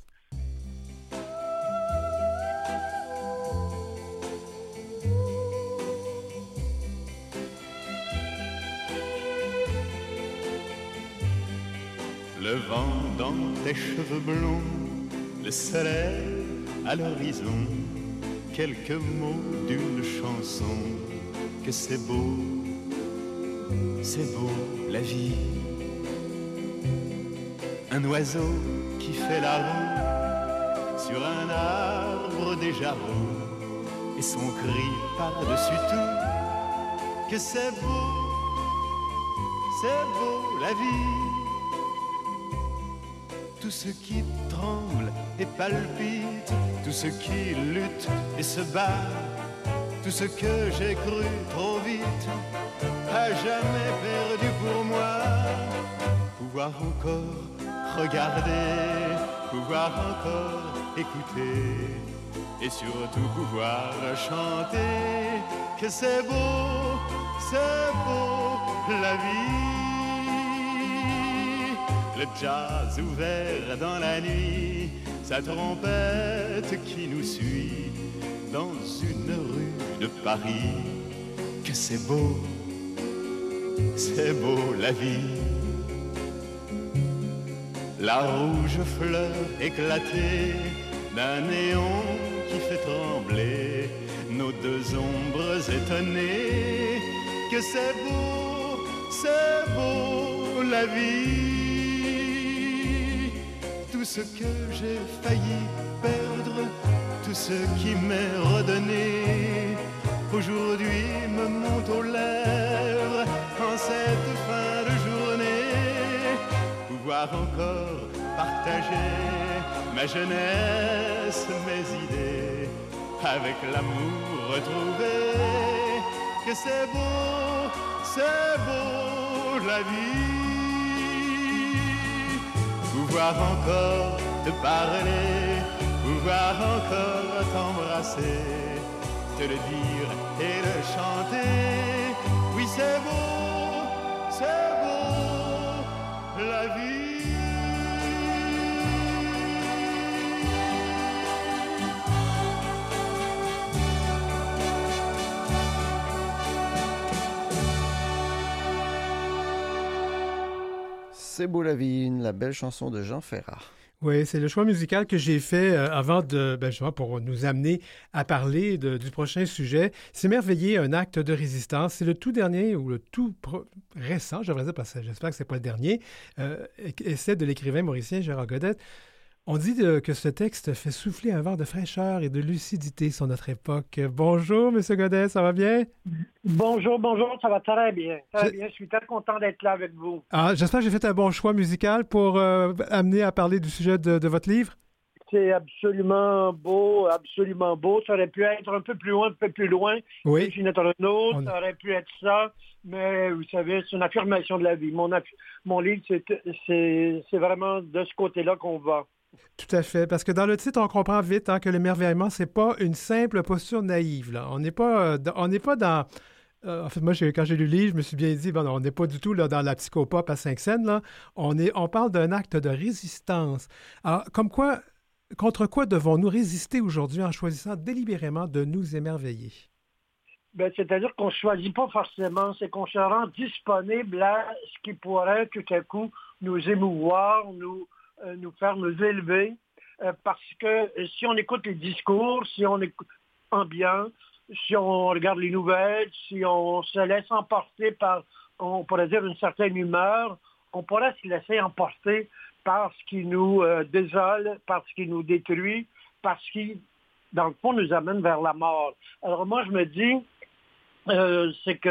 Le vent dans tes cheveux blonds, le soleil à l'horizon, quelques mots d'une chanson, que c'est beau, c'est beau la vie. Un oiseau qui fait la roue sur un arbre déjà roux, et son cri par-dessus tout, que c'est beau, c'est beau la vie. Tout ce qui tremble et palpite, tout ce qui lutte et se bat, tout ce que j'ai cru trop vite, à jamais perdu pour moi. Pouvoir encore regarder, pouvoir encore écouter, et surtout pouvoir chanter, que c'est beau, c'est beau la vie. Le jazz ouvert dans la nuit, sa trompette qui nous suit dans une rue de Paris. Que c'est beau, c'est beau la vie. La rouge fleur éclatée d'un néon qui fait trembler nos deux ombres étonnées. Que c'est beau, c'est beau la vie. Tout ce que j'ai failli perdre, tout ce qui m'est redonné, aujourd'hui me monte aux lèvres en cette fin de journée. Pouvoir encore partager ma jeunesse, mes idées, avec l'amour retrouvé. Que c'est beau, c'est beau la vie. Pouvoir encore te parler, pouvoir encore t'embrasser, te le dire et le chanter. Oui, c'est beau, c'est beau la vie. C'est beau la vie, la belle chanson de Jean Ferrat. Oui, c'est le choix musical que j'ai fait euh, avant de, ben, justement, pour nous amener à parler de- du prochain sujet. S'émerveiller, un acte de résistance. C'est le tout dernier ou le tout pro- récent, je devrais dire, parce que j'espère que c'est pas le dernier, euh, essai de l'écrivain mauricien Gérard Godette. On dit de- que ce texte fait souffler un vent de fraîcheur et de lucidité sur notre époque. Bonjour, M. Godette, ça va bien? Bonjour, bonjour, ça va très bien. Très Je- bien, je suis très content d'être là avec vous. Ah, j'espère que j'ai fait un bon choix musical pour euh, amener à parler du sujet de, de votre livre. C'est absolument beau, absolument beau. Ça aurait pu être un peu plus loin, un peu plus loin. Oui. Ginette Renaud, On- ça aurait pu être ça. Mais vous savez, c'est une affirmation de la vie. Mon, aff- mon livre, c'est, c'est, c'est vraiment de ce côté-là qu'on va. Tout à fait, parce que dans le titre, on comprend vite hein, que l'émerveillement, c'est pas une simple posture naïve. Là. On n'est pas, euh, dans- on n'est pas dans... euh, en fait, moi, j'ai- quand j'ai lu le livre, je me suis bien dit, bon, non, on n'est pas du tout là, dans la psychopop à cinq scènes. Là. On, est, on parle d'un acte de résistance. Alors, comme quoi, contre quoi devons-nous résister aujourd'hui en choisissant délibérément de nous émerveiller? Ben, c'est-à-dire qu'on ne choisit pas forcément, c'est qu'on se rend disponible à ce qui pourrait tout à coup nous émouvoir, nous, euh, nous faire nous élever, euh, parce que euh, si on écoute les discours, si on écoute ambiant, si on regarde les nouvelles, si on se laisse emporter par, on pourrait dire, une certaine humeur, on pourrait se laisser emporter par ce qui nous euh, désole, par ce qui nous détruit, par ce qui, dans le fond, nous amène vers la mort. Alors moi, je me dis, Euh, c'est que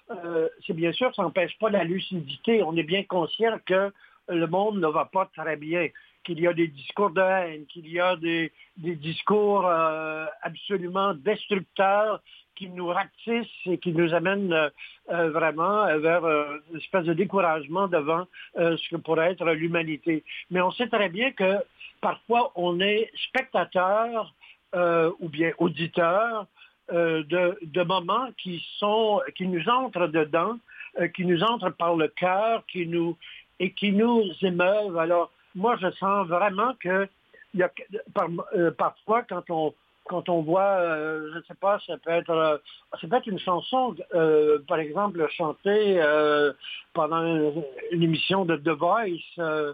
euh, c'est bien sûr, ça n'empêche pas la lucidité. On est bien conscient que le monde ne va pas très bien, qu'il y a des discours de haine, qu'il y a des, des discours euh, absolument destructeurs qui nous ratissent et qui nous amènent euh, euh, vraiment vers euh, une espèce de découragement devant euh, ce que pourrait être l'humanité. Mais on sait très bien que parfois on est spectateur euh, ou bien auditeur euh, de, de moments qui sont qui nous entrent dedans, euh, qui nous entrent par le cœur, qui nous et qui nous émeuvent. Alors moi je sens vraiment que il y a par, euh, parfois quand on Quand on voit, euh, je ne sais pas, ça peut être, euh, ça peut être une chanson, euh, par exemple, chantée euh, pendant une, une émission de The Voice, euh,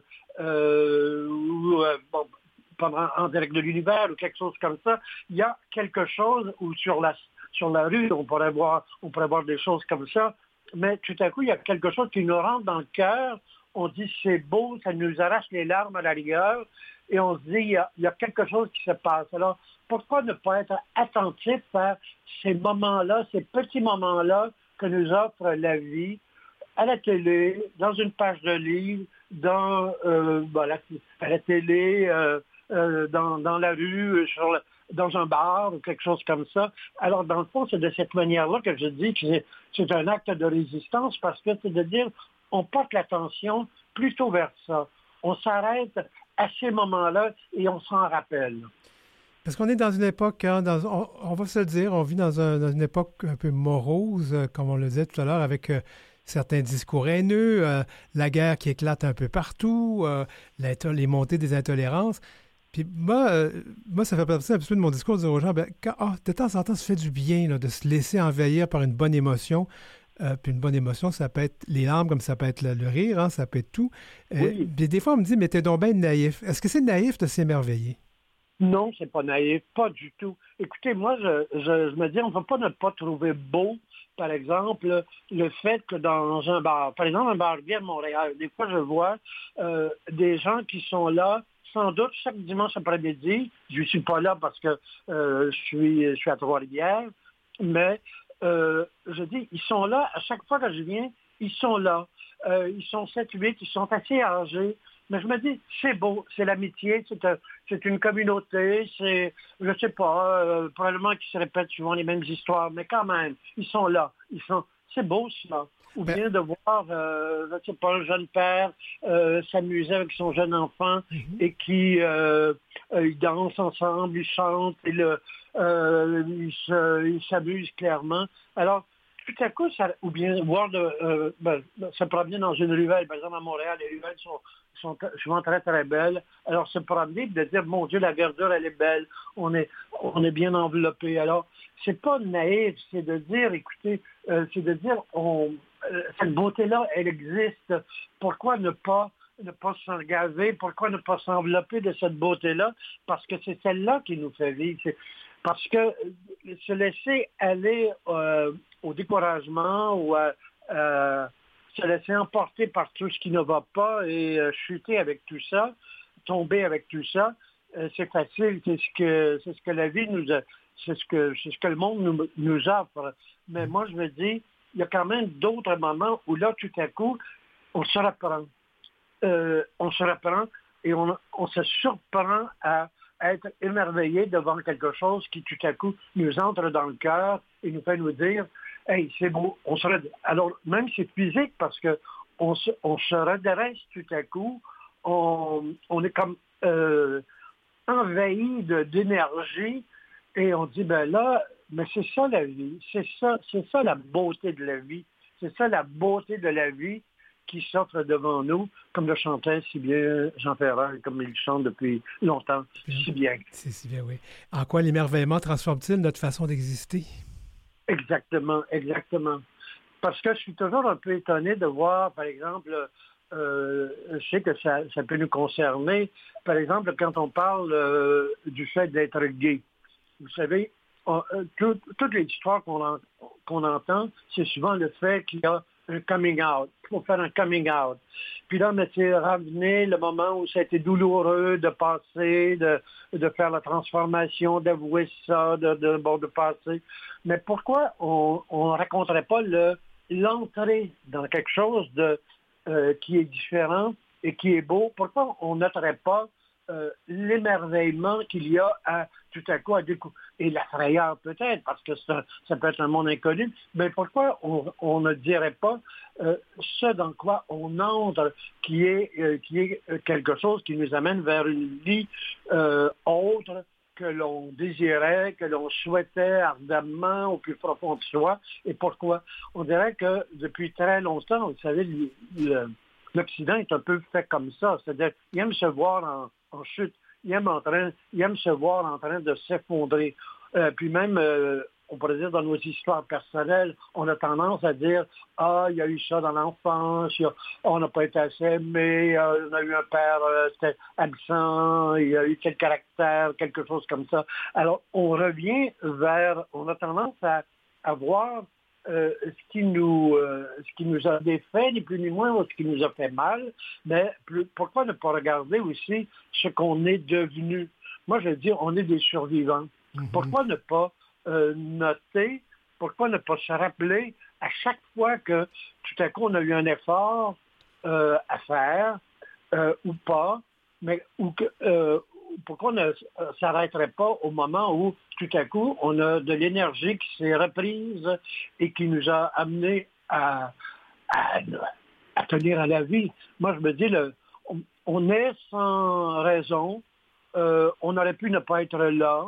euh, ou euh, bon, pendant en direct de l'univers ou quelque chose comme ça. Il y a quelque chose où sur la sur la rue, on pourrait voir, on pourrait voir des choses comme ça, mais tout à coup, il y a quelque chose qui nous rentre dans le cœur. On dit c'est beau, ça nous arrache les larmes à la rigueur, et on se dit il y a, il y a quelque chose qui se passe. Alors pourquoi ne pas être attentif à ces moments-là, ces petits moments-là que nous offre la vie, à la télé, dans une page de livre, dans, euh, bon, la, à la télé, euh, euh, dans, dans la rue, sur le, dans un bar ou quelque chose comme ça. Alors, dans le fond, c'est de cette manière-là que je dis que c'est, c'est un acte de résistance parce que c'est de dire on porte l'attention plutôt vers ça. On s'arrête à ces moments-là et on s'en rappelle. Parce qu'on est dans une époque, hein, dans, on, on va se le dire, on vit dans, un, dans une époque un peu morose, euh, comme on le disait tout à l'heure, avec euh, certains discours haineux, euh, la guerre qui éclate un peu partout, euh, les montées des intolérances. Puis moi, euh, moi, ça fait partie un petit peu de mon discours de dire aux gens, ben, quand, oh, de temps en temps, ça fait du bien là, de se laisser envahir par une bonne émotion. Euh, puis une bonne émotion, ça peut être les larmes, comme ça peut être le, le rire, hein, ça peut être tout. Euh, oui. Puis des fois, on me dit, mais t'es donc bien naïf. Est-ce que c'est naïf de s'émerveiller? Non, c'est pas naïf, pas du tout. Écoutez, moi, je, je, je me dis, on ne va pas ne pas trouver beau, par exemple, le fait que dans un bar, par exemple, un bar gay à Montréal, des fois, je vois euh, des gens qui sont là, sans doute, chaque dimanche après-midi. Je ne suis pas là parce que euh, je suis, je suis à Trois-Rivières, mais euh, je dis, ils sont là, à chaque fois que je viens, ils sont là. Euh, ils sont sept huit, ils sont assez âgés. Mais je me dis, c'est beau, c'est l'amitié, c'est, un, c'est une communauté, c'est, je ne sais pas, euh, probablement qu'ils se répètent souvent les mêmes histoires, mais quand même, ils sont là, ils sont, c'est beau cela. Ou bien de voir, euh, je ne sais pas, un jeune père euh, s'amuser avec son jeune enfant mm-hmm. et qui euh, euh, ils dansent ensemble, ils chantent, et le, euh, ils, se, ils s'amusent clairement. Alors, tout à coup, ça, ou bien voir de, euh, ben, se promener dans une ruelle, par exemple à Montréal, les ruelles sont, sont souvent très très belles. Alors se promener, de dire mon Dieu, la verdure elle est belle, on est on est bien enveloppé. Alors c'est pas naïf, c'est de dire, écoutez, euh, c'est de dire, on, euh, cette beauté-là, elle existe. Pourquoi ne pas ne pas s'engager, pourquoi ne pas s'envelopper de cette beauté-là? Parce que c'est celle-là qui nous fait vivre. C'est parce que se laisser aller euh, au découragement ou à euh, se laisser emporter par tout ce qui ne va pas et euh, chuter avec tout ça, tomber avec tout ça, euh, c'est facile. C'est ce que c'est ce que la vie nous a, c'est ce que c'est ce que le monde nous, nous offre. Mais moi je me dis, il y a quand même d'autres moments où là tout à coup on se reprend, euh, on se reprend et on, on se surprend à être émerveillé devant quelque chose qui tout à coup nous entre dans le cœur et nous fait nous dire « Hey, c'est beau ». On se redresse. Alors, même c'est physique parce que on se, on se redresse tout à coup, on, on est comme euh, envahi de, d'énergie et on dit « Ben là, mais c'est ça la vie, c'est ça, c'est ça la beauté de la vie, c'est ça la beauté de la vie ». Qui s'offre devant nous, comme le chantait si bien Jean Ferrer, comme il chante depuis longtemps, si bien. C'est si bien, oui. En quoi l'émerveillement transforme-t-il notre façon d'exister? Exactement, exactement. Parce que je suis toujours un peu étonné de voir, par exemple, euh, je sais que ça, ça peut nous concerner, par exemple, quand on parle euh, du fait d'être gay. Vous savez, on, euh, tout, toutes les histoires qu'on, en, qu'on entend, c'est souvent le fait qu'il y a un coming out. Il faut faire un coming out. Puis là, mais c'est ramené le moment où ça a été douloureux de passer, de, de faire la transformation, d'avouer ça, de, de, bon, de passer. Mais pourquoi on ne raconterait pas le, l'entrée dans quelque chose de, euh, qui est différent et qui est beau, pourquoi on noterait pas euh, l'émerveillement qu'il y a à tout à coup à découvrir, et la frayeur peut-être, parce que c'est un, ça peut être un monde inconnu, mais pourquoi on, on ne dirait pas euh, ce dans quoi on entre, qui est, euh, qui est quelque chose qui nous amène vers une vie euh, autre que l'on désirait, que l'on souhaitait ardemment au plus profond de soi. Et pourquoi? On dirait que depuis très longtemps, vous savez, le, le, l'Occident est un peu fait comme ça, c'est-à-dire il aime se voir en, en chute, il aime, en train, il aime se voir en train de s'effondrer. Euh, puis même, euh, on pourrait dire dans nos histoires personnelles, on a tendance à dire « Ah, il y a eu ça dans l'enfance, a, on n'a pas été assez aimé, euh, on a eu un père euh, c'était absent, il y a eu tel caractère, quelque chose comme ça. » Alors, on revient vers, on a tendance à, à voir Euh, ce qui nous euh, ce qui nous a défait, ni plus ni moins, ou ce qui nous a fait mal, mais plus, pourquoi ne pas regarder aussi ce qu'on est devenu? Moi, je veux dire, on est des survivants. Mm-hmm. Pourquoi ne pas euh, noter, pourquoi ne pas se rappeler à chaque fois que tout à coup on a eu un effort euh, à faire, euh, ou pas, mais ou que, euh, pourquoi on ne s'arrêterait pas au moment où, tout à coup, on a de l'énergie qui s'est reprise et qui nous a amené à, à, à tenir à la vie. Moi, je me dis, le, on, on est sans raison, euh, on aurait pu ne pas être là,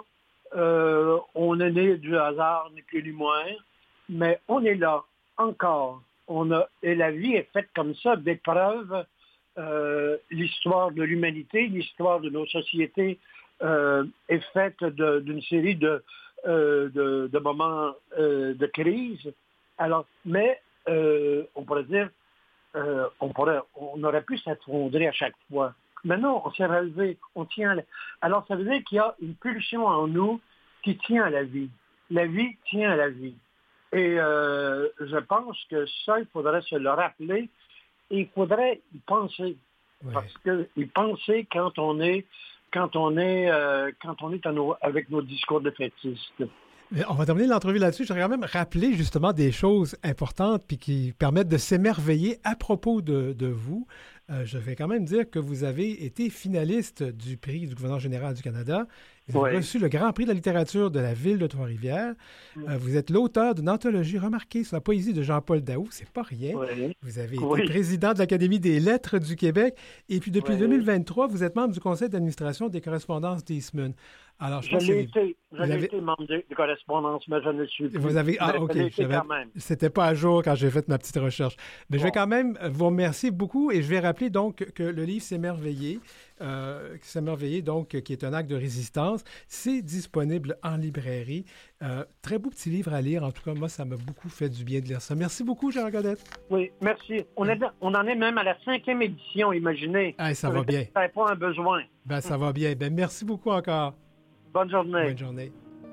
euh, on est né du hasard, ni plus ni moins, mais on est là, encore. On a, et la vie est faite comme ça, d'épreuves. Euh, l'histoire de l'humanité, l'histoire de nos sociétés euh, est faite de, d'une série de, euh, de, de moments euh, de crise. Alors, mais euh, on pourrait dire, euh, on, pourrait, on aurait pu s'effondrer à chaque fois. Mais non, on s'est relevé, on tient. À la... Alors, ça veut dire qu'il y a une pulsion en nous qui tient à la vie. La vie tient à la vie. Et euh, je pense que ça, il faudrait se le rappeler. Et il faudrait y penser, ouais. Parce que y penser quand on est, quand on est, euh, quand on est à nos, avec nos discours défaitistes. On va terminer l'entrevue là-dessus. Je voudrais quand même rappeler justement des choses importantes puis qui permettent de s'émerveiller à propos de, de vous. Euh, je vais quand même dire que vous avez été finaliste du prix du gouverneur général du Canada. Vous avez oui. reçu le Grand Prix de la littérature de la ville de Trois-Rivières. Oui. Euh, vous êtes l'auteur d'une anthologie remarquée sur la poésie de Jean-Paul Daoust. C'est pas rien. Oui. Vous avez été oui. président de l'Académie des lettres du Québec. Et puis depuis oui. deux mille vingt-trois, vous êtes membre du conseil d'administration des correspondances d'Eastman. Alors, je, je l'ai été, je l'ai avez... été membre de, de correspondance, mais je ne le suis plus. Vous avez... Ah, OK. C'était pas à jour quand j'ai fait ma petite recherche. Mais bon. Je vais quand même vous remercier beaucoup et je vais rappeler donc que le livre S'émerveiller, euh, S'émerveiller, donc, qui est un acte de résistance, c'est disponible en librairie. Euh, très beau petit livre à lire. En tout cas, moi, ça m'a beaucoup fait du bien de lire ça. Merci beaucoup, Jean Godette. Oui, merci. On, est, on en est même à la cinquième édition, imaginez. Ah, ça va bien. Ça pas un besoin. Ben, ça va bien. Ben, merci beaucoup encore. Bonne journée. Bonne journée.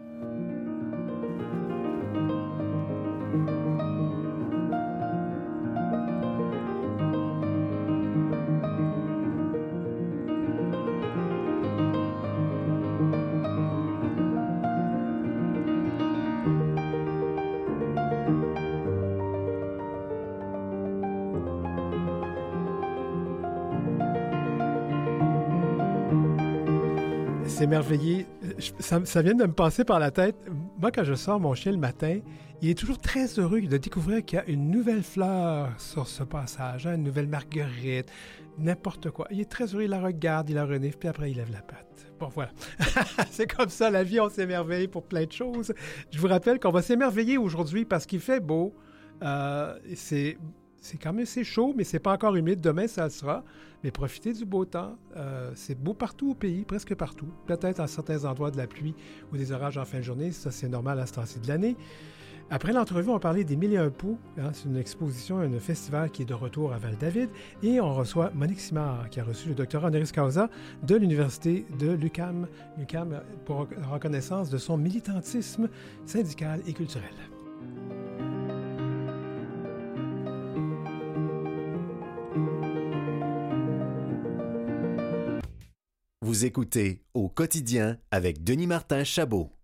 S'émerveiller, ça, ça vient de me passer par la tête. Moi, quand je sors mon chien le matin, il est toujours très heureux de découvrir qu'il y a une nouvelle fleur sur ce passage, hein, une nouvelle marguerite, n'importe quoi. Il est très heureux, il la regarde, il la renifle, puis après, il lève la patte. Bon, voilà. C'est comme ça, la vie, on s'émerveille pour plein de choses. Je vous rappelle qu'on va s'émerveiller aujourd'hui parce qu'il fait beau. Euh, c'est... C'est quand même assez chaud, mais c'est pas encore humide. Demain, ça le sera. Mais profitez du beau temps. Euh, c'est beau partout au pays, presque partout. Peut-être à certains endroits de la pluie ou des orages en fin de journée. Ça, c'est normal à ce temps-ci de l'année. Après l'entrevue, on va parler des Mille et un poux. Hein, c'est une exposition, un festival qui est de retour à Val-David. Et on reçoit Monique Simard, qui a reçu le doctorat honoris causa de l'Université de l'U Q A M, l'U Q A M pour reconnaissance de son militantisme syndical et culturel. Vous écoutez Au quotidien avec Denis Martin Chabot.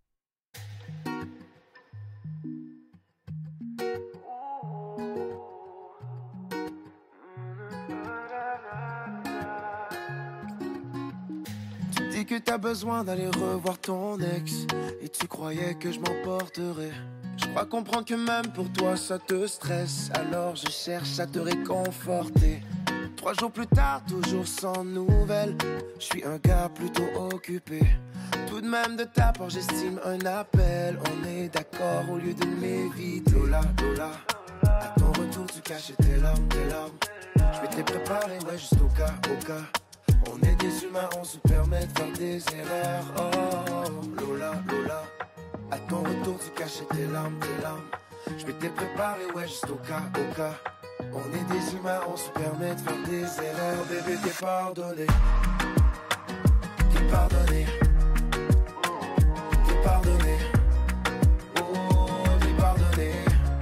que t'as besoin d'aller revoir ton ex. Et tu croyais que je m'emporterais. Je crois comprendre que même pour toi ça te stresse. Alors je cherche à te réconforter. Trois jours plus tard, toujours sans nouvelles. Je suis un gars plutôt occupé. Tout de même de ta part, j'estime un appel. On est d'accord au lieu de m'éviter. Lola, Lola, à ton retour tu cachais tes larmes, tes larmes. Je m'étais préparé, ouais, juste au cas, au cas. On est des humains, on se permet de faire des erreurs. Oh, Lola, Lola, à ton retour tu cachais tes larmes, tes larmes. Je m'étais préparé, ouais, juste au cas, au cas. On est des humains, on se permet de faire des erreurs. Bébé, t'es pardonné. T'es pardonné. T'es pardonné. Oh, t'es pardonné.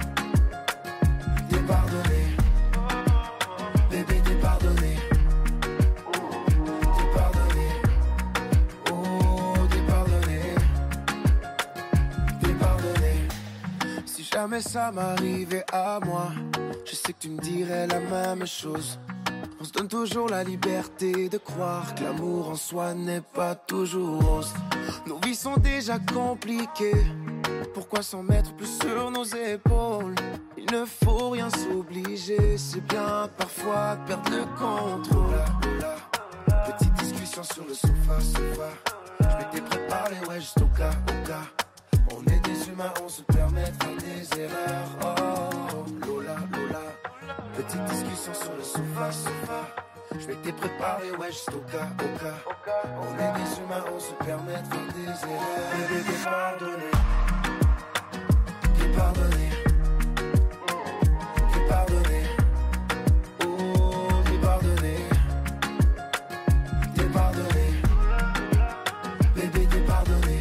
T'es pardonné. Bébé, t'es pardonné. T'es pardonné. Oh, t'es pardonné. T'es pardonné. Si jamais ça m'arrivait à moi, je sais que tu me dirais la même chose. On se donne toujours la liberté de croire que l'amour en soi n'est pas toujours rose. Nos vies sont déjà compliquées. Pourquoi s'en mettre plus sur nos épaules? Il ne faut rien s'obliger. C'est bien parfois de perdre le contrôle. Lola, Lola, petite discussion sur le sofa, sofa. Je m'étais préparé, ouais, juste au cas, au cas. On est des humains, on se permet de faire des erreurs. Oh, Lola, Lola, petite discussion sur le sofa, sofa. Je m'étais préparé, ouais, juste au cas, au cas. On est des humains, on se permet de faire des erreurs. Bébé, t'es pardonné. T'es pardonné. T'es pardonné. Oh, t'es pardonné. T'es pardonné. Bébé, t'es pardonné.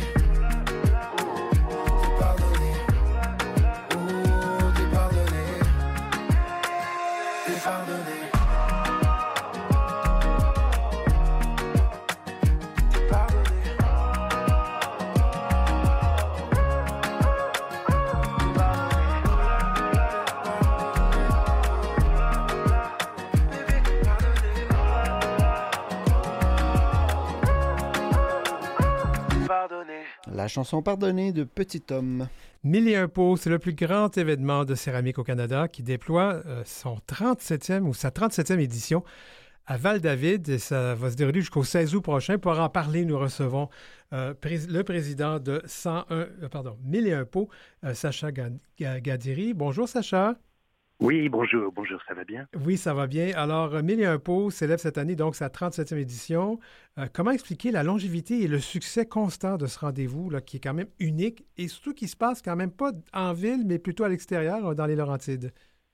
La chanson Pardonnée de Petit Homme. Mille et un pots, c'est le plus grand événement de céramique au Canada qui déploie euh, son trente-septième ou sa trente-septième édition à Val-David. Et ça va se dérouler jusqu'au seize août prochain. Pour en parler, nous recevons euh, pré- le président de cent un, euh, pardon, Mille et un pots, euh, Sacha Gadiri. Bonjour, Sacha. Oui, bonjour, bonjour, ça va bien? Oui, ça va bien. Alors, Mille et un pots célèbre cette année donc sa trente-septième édition. Euh, comment expliquer la longévité et le succès constant de ce rendez-vous là, qui est quand même unique et surtout qui se passe quand même pas en ville, mais plutôt à l'extérieur, dans les Laurentides?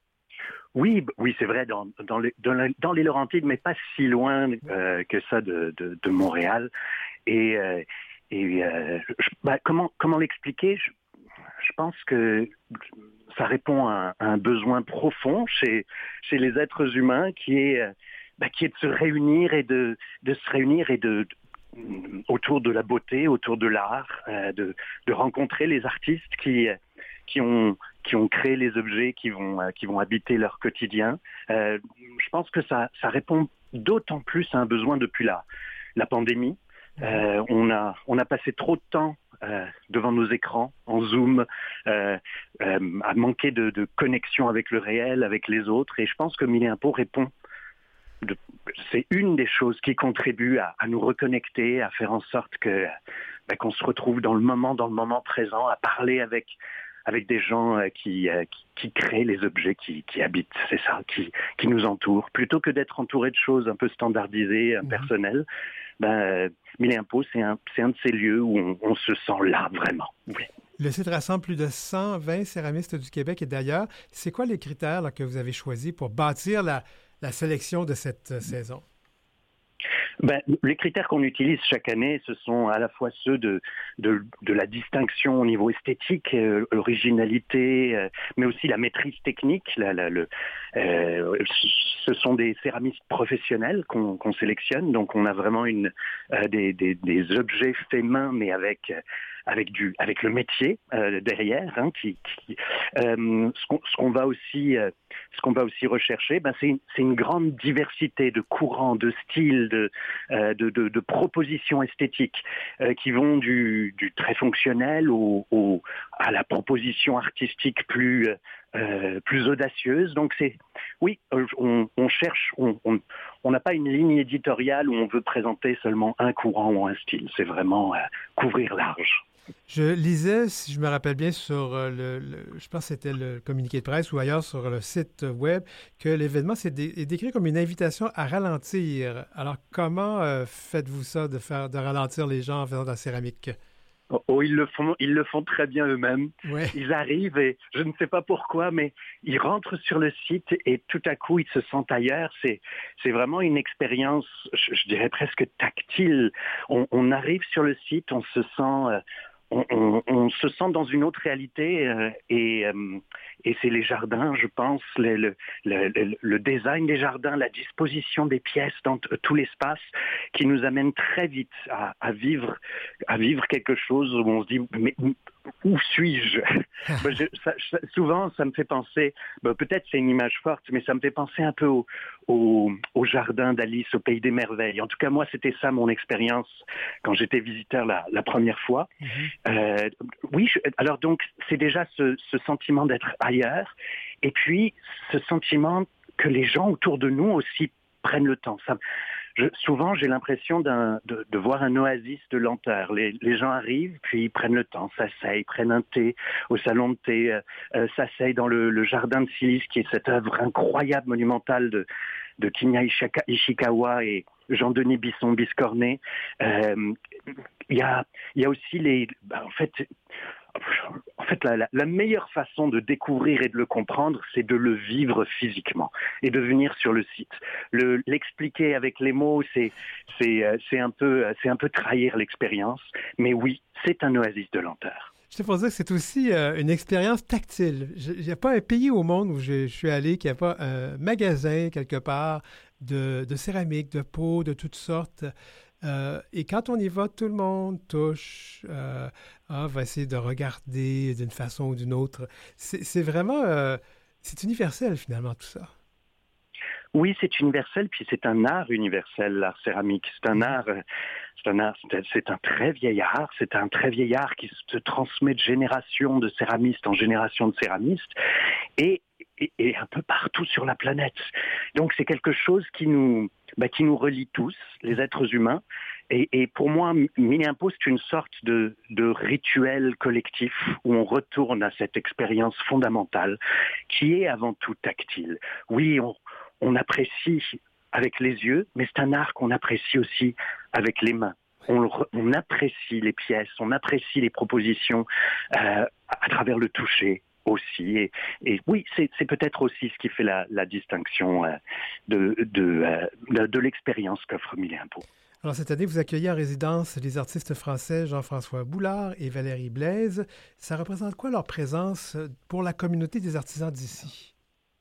Oui, oui, c'est vrai, dans, dans, les, dans, les, dans les Laurentides, mais pas si loin euh, que ça de, de, de Montréal. Et, euh, et euh, je, bah, comment, comment l'expliquer? je, je pense que ça répond à, à un besoin profond chez, chez les êtres humains qui est, bah, qui est de se réunir et de, de se réunir et de, de autour de la beauté, autour de l'art, euh, de, de rencontrer les artistes qui, qui ont, qui ont créé les objets qui vont, qui vont habiter leur quotidien. Euh, je pense que ça, ça répond d'autant plus à un besoin depuis la, la pandémie. Euh, on a, on a passé trop de temps euh, devant nos écrans, en Zoom, euh, euh, à manquer de, de connexion avec le réel, avec les autres. Et je pense que Mille et un pots répond. De, c'est une des choses qui contribue à, à nous reconnecter, à faire en sorte que, bah, qu'on se retrouve dans le moment, dans le moment présent, à parler avec, avec des gens euh, qui, euh, qui, qui créent les objets qui, qui habitent, c'est ça, qui, qui nous entourent. Plutôt que d'être entouré de choses un peu standardisées, impersonnelles, mmh. ben, euh, Mille et un pots, c'est un, c'est un de ces lieux où on, on se sent là, vraiment. Oui. Le site rassemble plus de cent vingt céramistes du Québec et d'ailleurs. C'est quoi les critères là, que vous avez choisis pour bâtir la, la sélection de cette euh, saison? Ben, les critères qu'on utilise chaque année, ce sont à la fois ceux de, de, de la distinction au niveau esthétique, euh, originalité, euh, mais aussi la maîtrise technique. La, la, le, euh, ce sont des céramistes professionnels qu'on, qu'on sélectionne, donc on a vraiment une, euh, des, des, des objets faits main, mais avec, avec du, avec le métier euh, derrière. Hein, qui, qui, euh, ce, qu'on, ce qu'on va aussi, euh, ce qu'on va aussi rechercher, ben c'est, une, c'est une grande diversité de courants, de styles, de, euh, de, de, de propositions esthétiques euh, qui vont du, du très fonctionnel au, au, à la proposition artistique plus euh, plus audacieuse. Donc c'est, oui, on, on cherche, on, on, on n'a pas une ligne éditoriale où on veut présenter seulement un courant ou un style. C'est vraiment euh, couvrir large. Je lisais, si je me rappelle bien, sur euh, le, le je pense que c'était le communiqué de presse ou ailleurs sur le site web, que l'événement c'est dé- est décrit comme une invitation à ralentir. Alors, comment euh, faites-vous ça, de faire de ralentir les gens en faisant de la céramique? Oh, oh, ils le font, ils le font très bien eux-mêmes. Ouais. Ils arrivent et je ne sais pas pourquoi, mais ils rentrent sur le site et tout à coup ils se sentent ailleurs. C'est, c'est vraiment une expérience, je, je dirais presque tactile. On, on arrive sur le site, on se sent, euh, on, on, on se sent dans une autre réalité euh, et, euh, et c'est les jardins, je pense, le, le, le, le design des jardins, la disposition des pièces dans t- tout l'espace qui nous amène très vite à, à vivre, à vivre quelque chose où on se dit mais où suis-je? ben, je ça, ça, souvent, ça me fait penser, ben, peut-être c'est une image forte, mais ça me fait penser un peu au, au, au jardin d'Alice au Pays des Merveilles. En tout cas, moi, c'était ça mon expérience quand j'étais visiteur la, la première fois. Mm-hmm. Euh, oui, je, alors donc, c'est déjà ce, ce sentiment d'être ailleurs, et puis ce sentiment que les gens autour de nous aussi prennent le temps. Ça, Je, souvent, j'ai l'impression d'un, de, de voir un oasis de lenteur. Les, les gens arrivent, puis ils prennent le temps, s'asseyent, prennent un thé au salon de thé, euh, s'asseyent dans le, le jardin de Silice, qui est cette œuvre incroyable, monumentale de, de Kinya Ishika, Ishikawa et Jean-Denis Bisson-Biscornet. Euh, il y a, il y a aussi les... Ben, en fait... En fait, la, la, la meilleure façon de découvrir et de le comprendre, c'est de le vivre physiquement et de venir sur le site. Le, l'expliquer avec les mots, c'est, c'est, c'est, un peu, c'est un peu trahir l'expérience. Mais oui, c'est un oasis de lenteur. Je sais pas dire que c'est aussi euh, une expérience tactile. Il n'y a pas un pays au monde où je, je suis allé qui n'a pas un magasin quelque part de, de céramique, de peau, de toutes sortes. Euh, et quand on y va, tout le monde touche, euh, ah, va essayer de regarder d'une façon ou d'une autre. C'est, c'est vraiment, euh, c'est universel finalement tout ça. Oui, c'est universel, puis c'est un art universel, l'art céramique. C'est un art, c'est un art, c'est un très vieil art, c'est un très vieil art qui se transmet de génération de céramistes en génération de céramistes, et, et, et un peu partout sur la planète. Donc c'est quelque chose qui nous, bah, qui nous relie tous, les êtres humains. Et, et pour moi, Mille-et-un-Peaux, c'est une sorte de, de rituel collectif où on retourne à cette expérience fondamentale qui est avant tout tactile. Oui, on On apprécie avec les yeux, mais c'est un art qu'on apprécie aussi avec les mains. On, on apprécie les pièces, on apprécie les propositions euh, à travers le toucher aussi. Et, et oui, c'est, c'est peut-être aussi ce qui fait la, la distinction euh, de, de, euh, de, de l'expérience qu'offre Mille-et-un-Peaux. Alors, cette année, vous accueillez en résidence les artistes français Jean-François Boulard et Valérie Blaise. Ça représente quoi leur présence pour la communauté des artisans d'ici?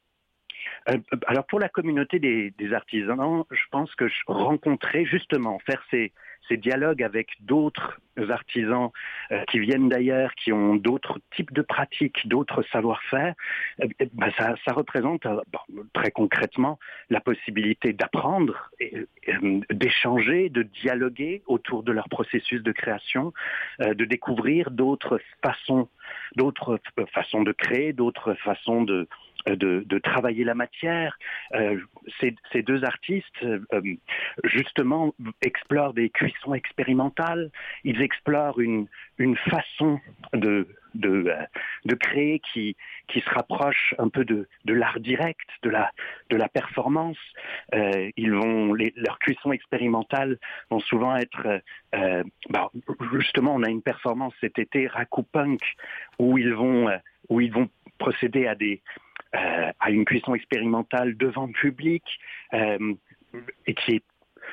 Euh, alors pour la communauté des, des artisans, je pense que je rencontrer justement, faire ces, ces dialogues avec d'autres artisans euh, qui viennent d'ailleurs, qui ont d'autres types de pratiques, d'autres savoir-faire, euh, ben ça, ça représente euh, bon, très concrètement la possibilité d'apprendre, et, euh, d'échanger, de dialoguer autour de leur processus de création, euh, de découvrir d'autres façons, d'autres façons de créer, d'autres façons de De, de travailler la matière. Euh, ces, ces deux artistes, euh, justement, explorent des cuissons expérimentales. Ils explorent une, une façon de, de, euh, de créer qui, qui se rapproche un peu de, de l'art direct, de la, de la performance. Euh, ils vont, les, leurs cuissons expérimentales vont souvent être... Euh, bah, justement, on a une performance cet été, Raku Punk, où ils vont, euh, où ils vont procéder à des... Euh, à une cuisson expérimentale devant le public euh, et qui est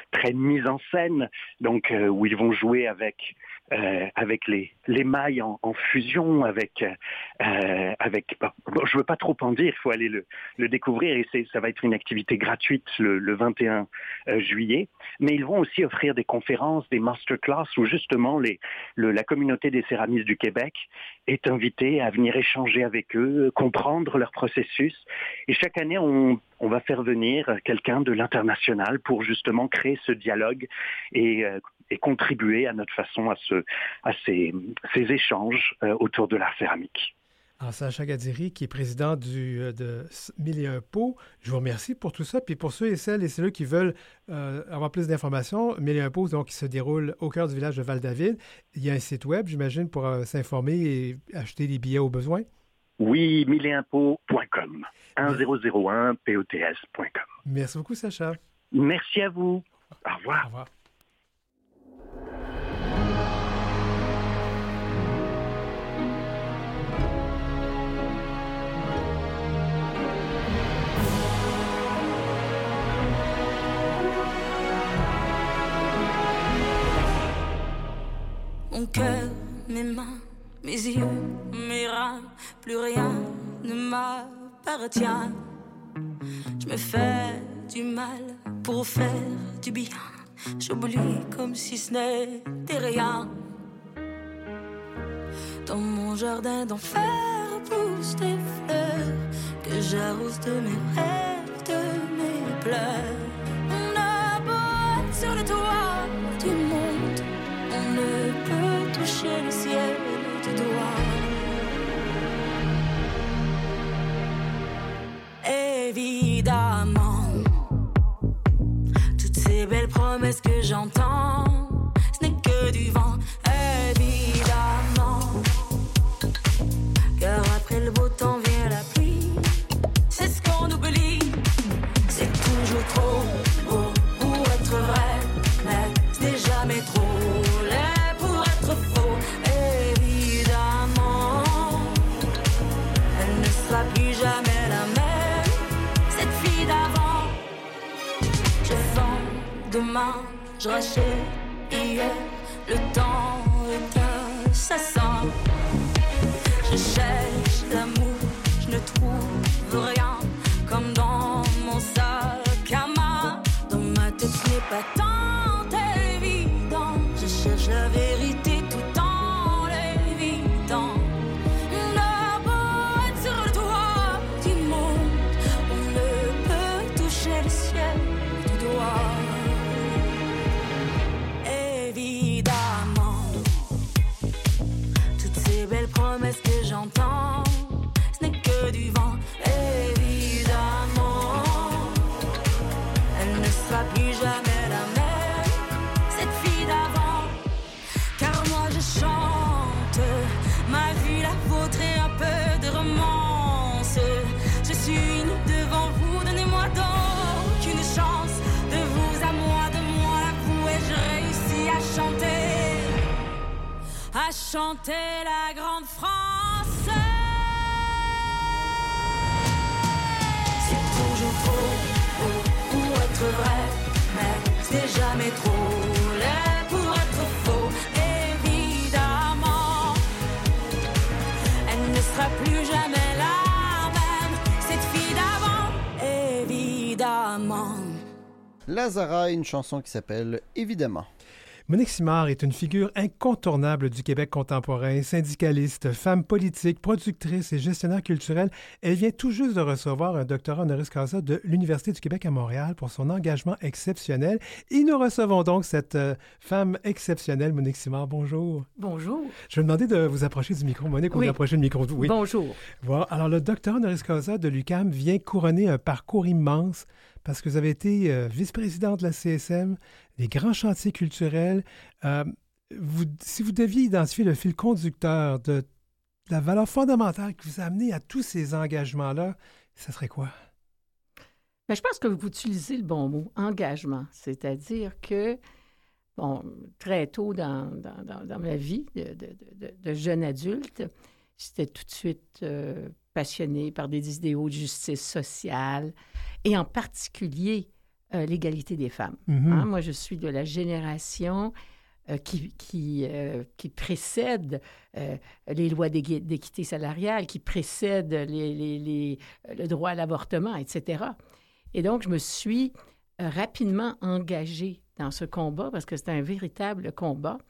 très mise en scène, donc euh, où ils vont jouer avec euh, avec les les mailles en, en fusion, avec euh, avec. Bon, je veux pas trop en dire, il faut aller le le découvrir et c'est ça va être une activité gratuite le, le vingt et un juillet. Mais ils vont aussi offrir des conférences, des masterclass où justement les le, la communauté des céramistes du Québec est invitée à venir échanger avec eux, comprendre leur processus. Et chaque année, on on va faire venir quelqu'un de l'international pour justement créer ce dialogue et, euh, et contribuer à notre façon à, ce, à ces, ces échanges euh, autour de l'art céramique. Alors, Sacha Gadiri, qui est président du, euh, de Mille et un pots, je vous remercie pour tout ça. Puis pour ceux et celles et ceux qui veulent euh, avoir plus d'informations, Mille et un pots, donc, qui se déroule au cœur du village de Val-David. Il y a un site web, j'imagine, pour euh, s'informer et acheter des billets au besoin. Oui, mille et un pots point com, un zéro zéro un P O T S point com. Merci beaucoup, Sacha. Merci à vous. Au revoir. Au revoir. Mon cœur, mes mains, mes yeux, mes reins, plus rien ne m'appartient. Je me fais du mal pour faire du bien. J'oublie comme si ce n'était rien. Dans mon jardin d'enfer poussent des fleurs que j'arrose de mes rêves, de mes pleurs. On a beau être sur le toit du monde, on ne peut toucher le ciel du doigt. Évidemment, toutes ces belles promesses que j'entends, ce n'est que du vent. Évidemment, car après le beau temps vient la pluie. C'est ce qu'on oublie. C'est toujours trop beau pour être vrai, mais ce n'est jamais trop laid pour être faux. Évidemment, elle ne sera plus jamais la même. Demain, je rachète hier, le temps est assassin. Je cherche l'amour, je ne trouve rien, comme dans mon sac à main. Dans ma tête, ce n'est pas tant évident. Je cherche la vérité tout en l'évitant. On a beau être sur le toit du monde, on ne peut toucher le ciel du doigt. Promesses que j'entends, ce n'est que du vent. Évidemment, elle ne sera plus jamais la même, cette fille d'avant. Car moi je chante ma vie, la vôtre et un peu de romance. Je suis nue devant vous, donnez-moi donc une chance. De vous à moi, de moi à vous, et je réussis à chanter, à chanter la grande France. C'est toujours trop beau pour être vrai, mais ce n'est jamais trop laid pour être faux. Évidemment, elle ne sera plus jamais la même, cette fille d'avant. Évidemment. Lazara, une chanson qui s'appelle Évidemment. Monique Simard est une figure incontournable du Québec contemporain, syndicaliste, femme politique, productrice et gestionnaire culturel. Elle vient tout juste de recevoir un doctorat honoris causa de l'Université du Québec à Montréal pour son engagement exceptionnel. Et nous recevons donc cette euh, femme exceptionnelle, Monique Simard. Bonjour. Bonjour. Je vais demander de vous approcher du micro. Monique, oui. vous approchez du micro. Oui. Bonjour. Voilà. Alors, le doctorat honoris causa de l'U Q A M vient couronner un parcours immense parce que vous avez été euh, vice-présidente de la C S M, les grands chantiers culturels. Euh, vous, si vous deviez identifier le fil conducteur de la valeur fondamentale qui vous a amené à tous ces engagements-là, ça serait quoi? Bien, je pense que vous utilisez le bon mot, engagement. C'est-à-dire que, bon, très tôt dans, dans, dans, dans ma vie de, de, de, de jeune adulte, j'étais tout de suite euh, passionnée par des idéaux de justice sociale et en particulier euh, l'égalité des femmes. Mhm. Hein, moi, je suis de la génération euh, qui, qui, euh, qui précède euh, les lois d'égui- d'équité salariale, qui précède les, les, les, le droit à l'avortement, et cetera. Et donc, je me suis euh, rapidement engagée dans ce combat parce que c'était un véritable combat.